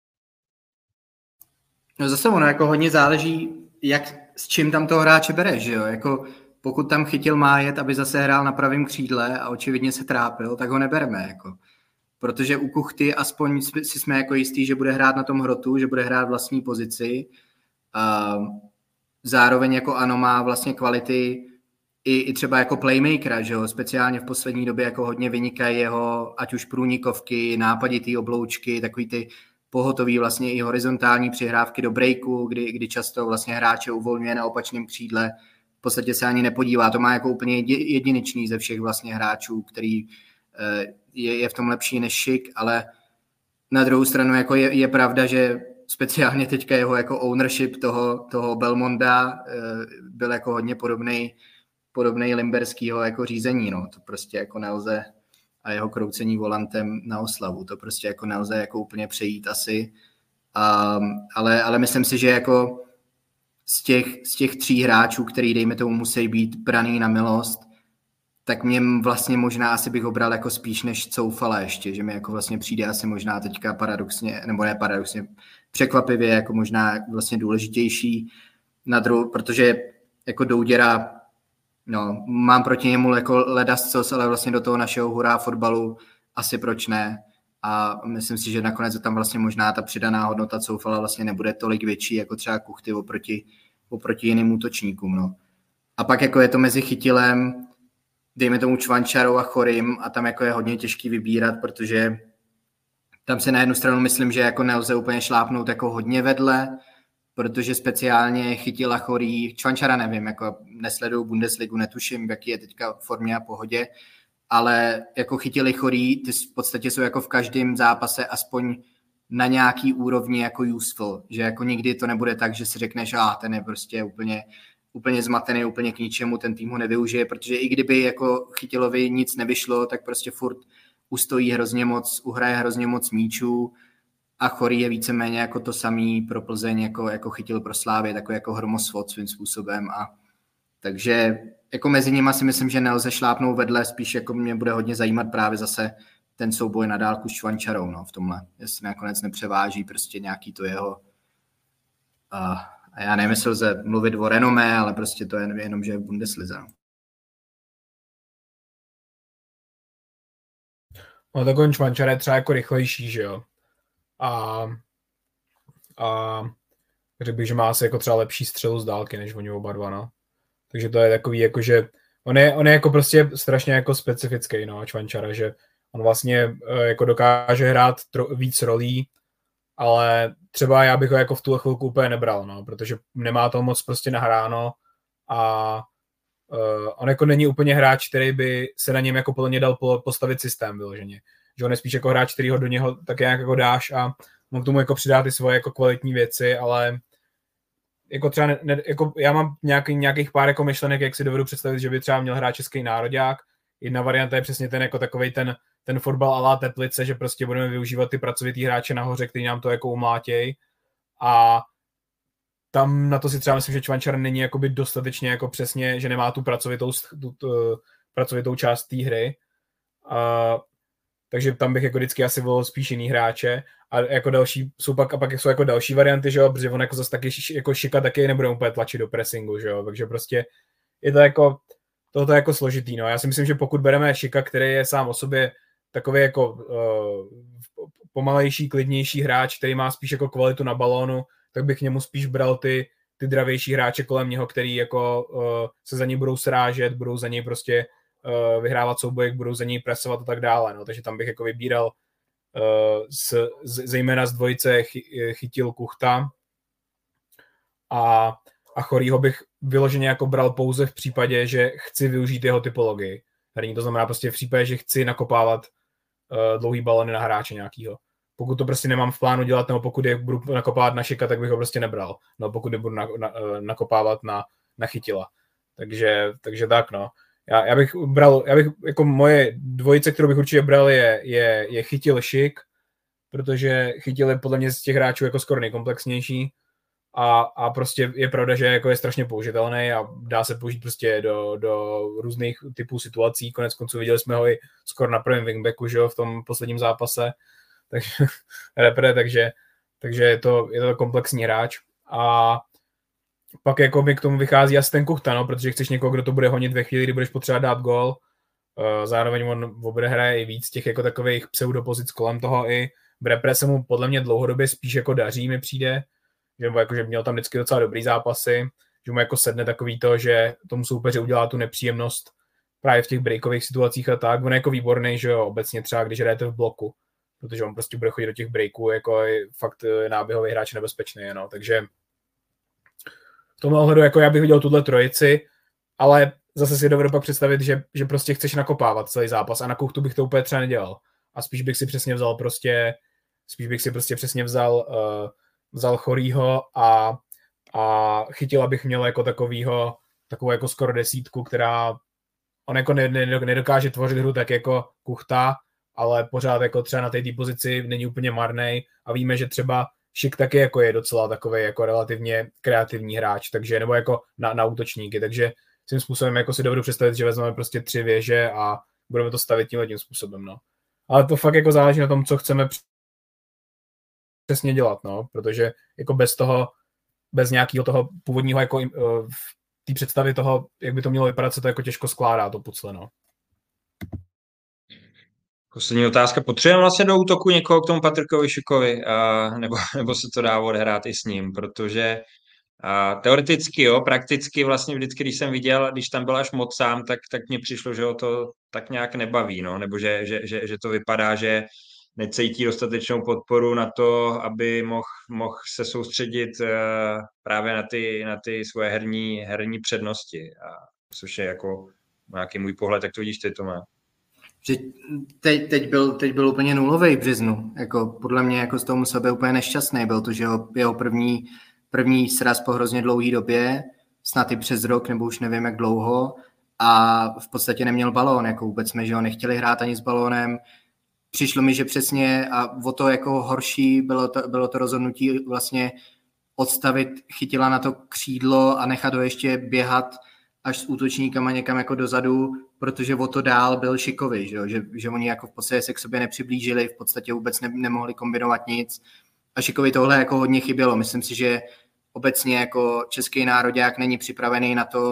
No zase ono jako hodně záleží, jak, s čím tam toho hráče bereš, že jo? Jako pokud tam Chytil má jet, aby zase hrál na pravém křídle a očividně se trápil, tak ho nebereme. Jako. Protože u Kuchty aspoň si jsme jako jistý, že bude hrát na tom hrotu, že bude hrát vlastní pozici. A zároveň jako ano, má vlastně kvality i, i třeba jako playmakera, že jo? Speciálně v poslední době jako hodně vynikají jeho, ať už průnikovky, nápaditý obloučky, takový ty pohotový vlastně i horizontální přihrávky do breaku, kdy, kdy často vlastně hráče uvolňuje na opačném křídle. V podstatě se ani nepodívá. To má jako úplně jedinečný ze všech vlastně hráčů, který je, je v tom lepší než Šik, ale na druhou stranu jako je, je pravda, že speciálně teďka jeho jako ownership toho, toho Belmonda byl jako hodně podobnej, podobnej Limberskýho jako řízení. No. To prostě jako nelze a jeho kroucení volantem na oslavu. To prostě jako nelze jako úplně přejít asi. A, ale, ale myslím si, že jako z těch, z těch tří hráčů, který dejme tomu musí být braný na milost, tak mě vlastně možná asi bych ho bral jako spíš než Coufala ještě, že mi jako vlastně přijde asi možná teďka paradoxně, nebo ne paradoxně, překvapivě jako možná vlastně důležitější na druhou, protože jako Douděra, no, mám proti němu jako ledascos, ale vlastně do toho našeho hurá fotbalu asi proč ne. A myslím si, že nakonec tam vlastně možná ta přidaná hodnota Coufala vlastně nebude tolik větší jako třeba Kuchty oproti, oproti jiným útočníkům. No. A pak jako je to mezi Chytilem, dejme tomu Čvančarou a Chorým a tam jako je hodně těžký vybírat, protože tam se na jednu stranu myslím, že jako nelze úplně šlápnout jako hodně vedle, protože speciálně Chytil a Chorý, Čvančara nevím, jako nesleduju Bundesligu, netuším, jaký je teďka v formě a pohodě, ale jako Chytili Chorý, ty v podstatě jsou jako v každém zápase aspoň na nějaký úrovni jako useful, že jako nikdy to nebude tak, že si řekneš, a ah, ten je prostě úplně, úplně zmatený, úplně k ničemu, ten tým ho nevyužije, protože i kdyby jako Chytilovi nic nevyšlo, tak prostě furt ustojí hrozně moc, uhraje hrozně moc míčů a Chorý je víceméně jako to samý pro Plzeň, jako, jako Chytil pro Slávy, takový jako hromosvod svým způsobem a takže jako mezi nimi si myslím, že nelze šlápnout vedle, spíš jako mě bude hodně zajímat právě zase ten souboj na dálku s Čvančarou, no, v tomhle. Jestli nakonec nepřeváží prostě nějaký to jeho a, a já nevím, jestli lze mluvit o renomé, ale prostě to je jenom, že je v Bundeslize. No. No takový Čvančara je třeba jako rychlejší, že jo. A, a řekl bych, že má asi jako třeba lepší střelu z dálky, než oni oba dva, no. Takže to je takový, jako že on je, on je jako prostě strašně jako specifický, no, Čvančara, že on vlastně jako dokáže hrát tro, víc rolí, ale třeba já bych ho jako v tuhle chvilku úplně nebral, no, protože nemá to moc prostě nahráno a uh, on jako není úplně hráč, který by se na něm jako podle mě dal postavit systém vyloženě. Že on je spíš jako hráč, který ho do něho tak nějak jako dáš a mohl tomu jako přidat ty svoje jako kvalitní věci, ale jako třeba ne, ne, jako já mám nějaký, nějakých pár jako myšlenek, jak si dovedu představit, že by třeba měl hrát český nároďák. Jedna varianta je přesně ten jako takovej ten, ten fotbal a la Teplice, že prostě budeme využívat ty pracovitý hráče nahoře, kteří nám to jako umlátějí. A tam na to si třeba myslím, že Čvančar není jakoby dostatečně jako přesně, že nemá tu pracovitou, tu, tu, pracovitou část té hry. A, takže tam bych jako vždycky asi volil spíš jiný hráče. A jako další jsou pak, a pak jsou jako další varianty, že jo, protože on jako zase taky jako Šika taky nebude úplně tlačit do pressingu, že jo, takže prostě je to jako, tohle je jako složitý, no. Já si myslím, že pokud bereme Šika, který je sám o sobě takový jako uh, pomalejší, klidnější hráč, který má spíš jako kvalitu na balónu, tak bych k němu spíš bral ty, ty dravější hráče kolem něho, který jako uh, se za něj budou srážet, budou za něj prostě uh, vyhrávat soubojek, budou za něj presovat a tak dále, no. Takže tam bych jako vybíral Z, z, zejména z dvojice chy, Chytil Kuchta a, a Chorýho bych vyloženě jako bral pouze v případě, že chci využít jeho typologii. Herní, to znamená prostě v případě, že chci nakopávat uh, dlouhý balony na hráče nějakýho. Pokud to prostě nemám v plánu dělat, nebo pokud je budu nakopávat na Šika, tak bych ho prostě nebral. No pokud nebudu na, na, nakopávat na, na Chytila. Takže, takže tak, no. Já, já bych bral, já bych, jako moje dvojice, kterou bych určitě bral, je, je, je Chytil Šik, protože Chytil je podle mě z těch hráčů jako skoro nejkomplexnější a, a prostě je pravda, že jako je strašně použitelný a dá se použít prostě do, do různých typů situací. Konec konců viděli jsme ho i skoro na prvním wingbacku, že jo, v tom posledním zápase, takže, repre, takže, takže je to, je to komplexní hráč a pak jako mi k tomu vychází asi ten Kuchta, no, protože chceš někoho, kdo to bude honit ve chvíli, kdy budeš potřeba dát gól. Zároveň on bude hraje i víc těch jako takových pseudopozic kolem toho i v repre se mu podle mě dlouhodobě spíš jako daří mi přijde, že, jako, že měl tam vždycky docela dobrý zápasy, že mu jako sedne takový to, že tomu soupeři udělá tu nepříjemnost právě v těch breakových situacích a tak. On je jako výborný, že jo, obecně třeba, když hrajete v bloku, protože on prostě bude chodit do těch breaků, jako je fakt náběhový hráč nebezpečný, no, takže v tomhle ohledu jako já bych viděl tuhle trojici, ale zase si dovedu pak představit, že, že prostě chceš nakopávat celý zápas a na Kuchtu bych to úplně třeba nedělal. A spíš bych si přesně vzal prostě, spíš bych si prostě přesně vzal, uh, vzal Chorýho a, a Chytila bych měl jako takovýho, takovou jako skoro desítku, která on jako ne, ne, nedokáže tvořit hru tak jako Kuchta, ale pořád jako třeba na té pozici není úplně marnej a víme, že třeba Šik taky jako je docela takový jako relativně kreativní hráč, takže nebo jako na, na útočníky, takže tím způsobem jako si dovedu představit, že vezmeme prostě tři věže a budeme to stavit tímhle tím způsobem, no. Ale to fakt jako záleží na tom, co chceme přesně dělat, no, protože jako bez toho, bez nějakého toho původního jako v té představy toho, jak by to mělo vypadat, se to jako těžko skládá, to pucle, no. Poslední otázka. Potřebujeme vlastně do útoku někoho k tomu Patrikovi Šikovi, a, nebo, nebo se to dá odehrát i s ním, protože a, teoreticky, jo, prakticky vlastně vždycky, když jsem viděl, když tam byl až moc sám, tak, tak mně přišlo, že ho to tak nějak nebaví, no, nebo že, že, že, že to vypadá, že necítí dostatečnou podporu na to, aby mohl mohl se soustředit uh, právě na ty, na ty svoje herní, herní přednosti, a, což je jako nějaký můj pohled, jak to vidíš ty, Tome? Že teď, teď, byl, teď byl úplně nulovej v březnu. Jako podle mě jako z toho musel být úplně nešťastný. Byl to, že jeho, jeho první, první sraz po hrozně dlouhé době, snad i přes rok, nebo už nevím jak dlouho, a v podstatě neměl balón. Jako vůbec jsme, že ho nechtěli hrát ani s balónem. Přišlo mi, že přesně a o to jako horší bylo to, bylo to rozhodnutí vlastně odstavit Chytila na to křídlo a nechat ho ještě běhat až s útočníkama někam jako dozadu, protože o to dál byl Šikovi, že, že, že oni jako v podstatě se k sobě nepřiblížili, v podstatě vůbec ne, nemohli kombinovat nic a Šikovi tohle jako hodně chybělo. Myslím si, že obecně jako český nároďák není připravený na to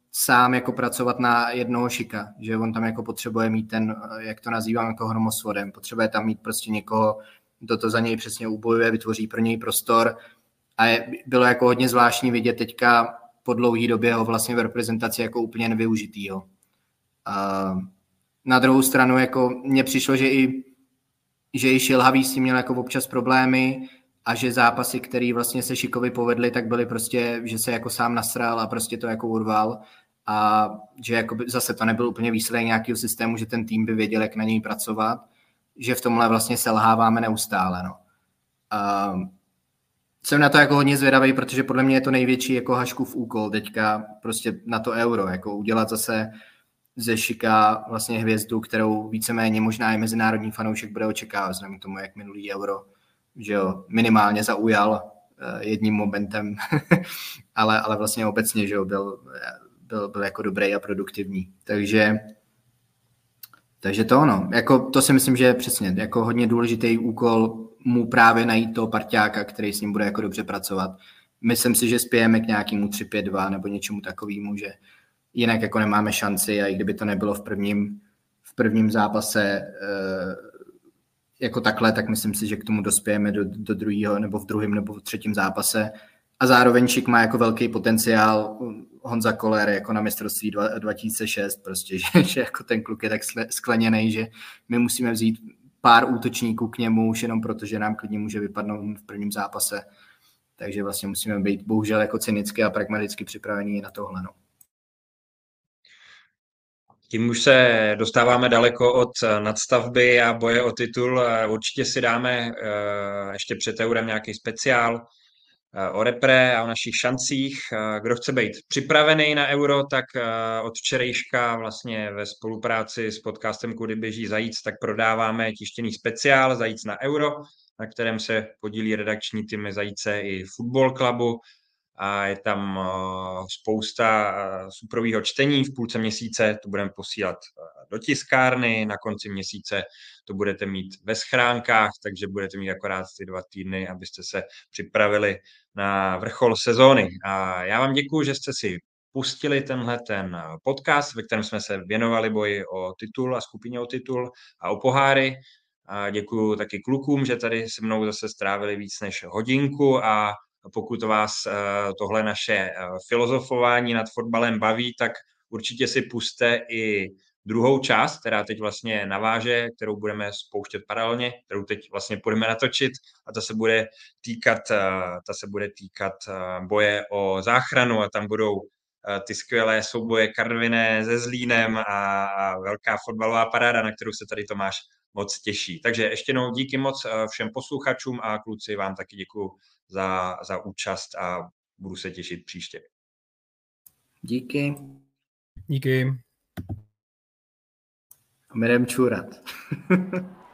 sám jako pracovat na jednoho šika, že on tam jako potřebuje mít ten, jak to nazývám, jako hromosvodem, potřebuje tam mít prostě někoho, kdo to za něj přesně ubojuje, vytvoří pro něj prostor a je, bylo jako hodně zvláštní vidět teďka po dlouhý době ho vlastně v reprezentaci jako úplně nevyužitýho. A na druhou stranu jako mně přišlo, že i, že i Šilhavý s tím měl jako občas problémy a že zápasy, které vlastně se Šikovi povedly, tak byly prostě, že se jako sám nasral a prostě to jako urval a že jako by, zase to nebyl úplně výsledek nějakého systému, že ten tým by věděl, jak na něj pracovat, že v tomhle vlastně selháváme neustále. No. A jsem na to jako hodně zvědavý, protože podle mě je to největší jako Haškův úkol teďka prostě na to Euro, jako udělat zase ze Šika vlastně hvězdu, kterou víceméně možná i mezinárodní fanoušek bude očekávat, vzhledem k tomu, jak minulý Euro, že jo, minimálně zaujal uh, jedním momentem, ale, ale vlastně obecně, že jo, byl, byl, byl jako dobrý a produktivní. Takže, takže to ono, jako to si myslím, že je přesně jako hodně důležitý úkol mu právě najít toho parťáka, který s ním bude jako dobře pracovat. Myslím si, že spějeme k nějakému tři pět dva nebo něčemu takovému, že jinak jako nemáme šanci a i kdyby to nebylo v prvním, v prvním zápase uh, jako takhle, tak myslím si, že k tomu dospějeme do, do druhého nebo v druhém nebo v třetím zápase. A zároveň Šik má jako velký potenciál. Honza Koller jako na mistrovství dva tisíce šest, prostě, že, že jako ten kluk je tak skleněný, že my musíme vzít pár útočníků k němu už jenom proto, že nám klidně může vypadnout v prvním zápase. Takže vlastně musíme být bohužel jako cynicky a pragmaticky připravení na tohle. No. Tím už se dostáváme daleko od nadstavby a boje o titul. Určitě si dáme ještě před Eurem nějaký speciál o repre a o našich šancích. Kdo chce být připravený na Euro, tak od včerejška vlastně ve spolupráci s podcastem Kudy běží Zajíc, tak prodáváme tištěný speciál Zajíc na Euro, na kterém se podílí redakční týmy Zajíce i Football Clubu. A je tam spousta suprovýho čtení. V půlce měsíce to budeme posílat do tiskárny, na konci měsíce to budete mít ve schránkách, takže budete mít akorát ty dva týdny, abyste se připravili na vrchol sezóny. A já vám děkuju, že jste si pustili tenhle ten podcast, ve kterém jsme se věnovali boji o titul a skupině o titul a o poháry. A děkuju taky klukům, že tady se mnou zase strávili víc než hodinku a pokud vás tohle naše filozofování nad fotbalem baví, tak určitě si puste i druhou část, která teď vlastně naváže, kterou budeme spouštět paralelně, kterou teď vlastně půjdeme natočit a ta se bude týkat, ta se bude týkat boje o záchranu a tam budou ty skvělé souboje Karviné se Zlínem a velká fotbalová paráda, na kterou se tady Tomáš moc těší. Takže ještě jednou díky moc všem posluchačům a kluci vám taky děkuju za, za účast a budu se těšit příště. Díky. Díky. A my jdem čurat.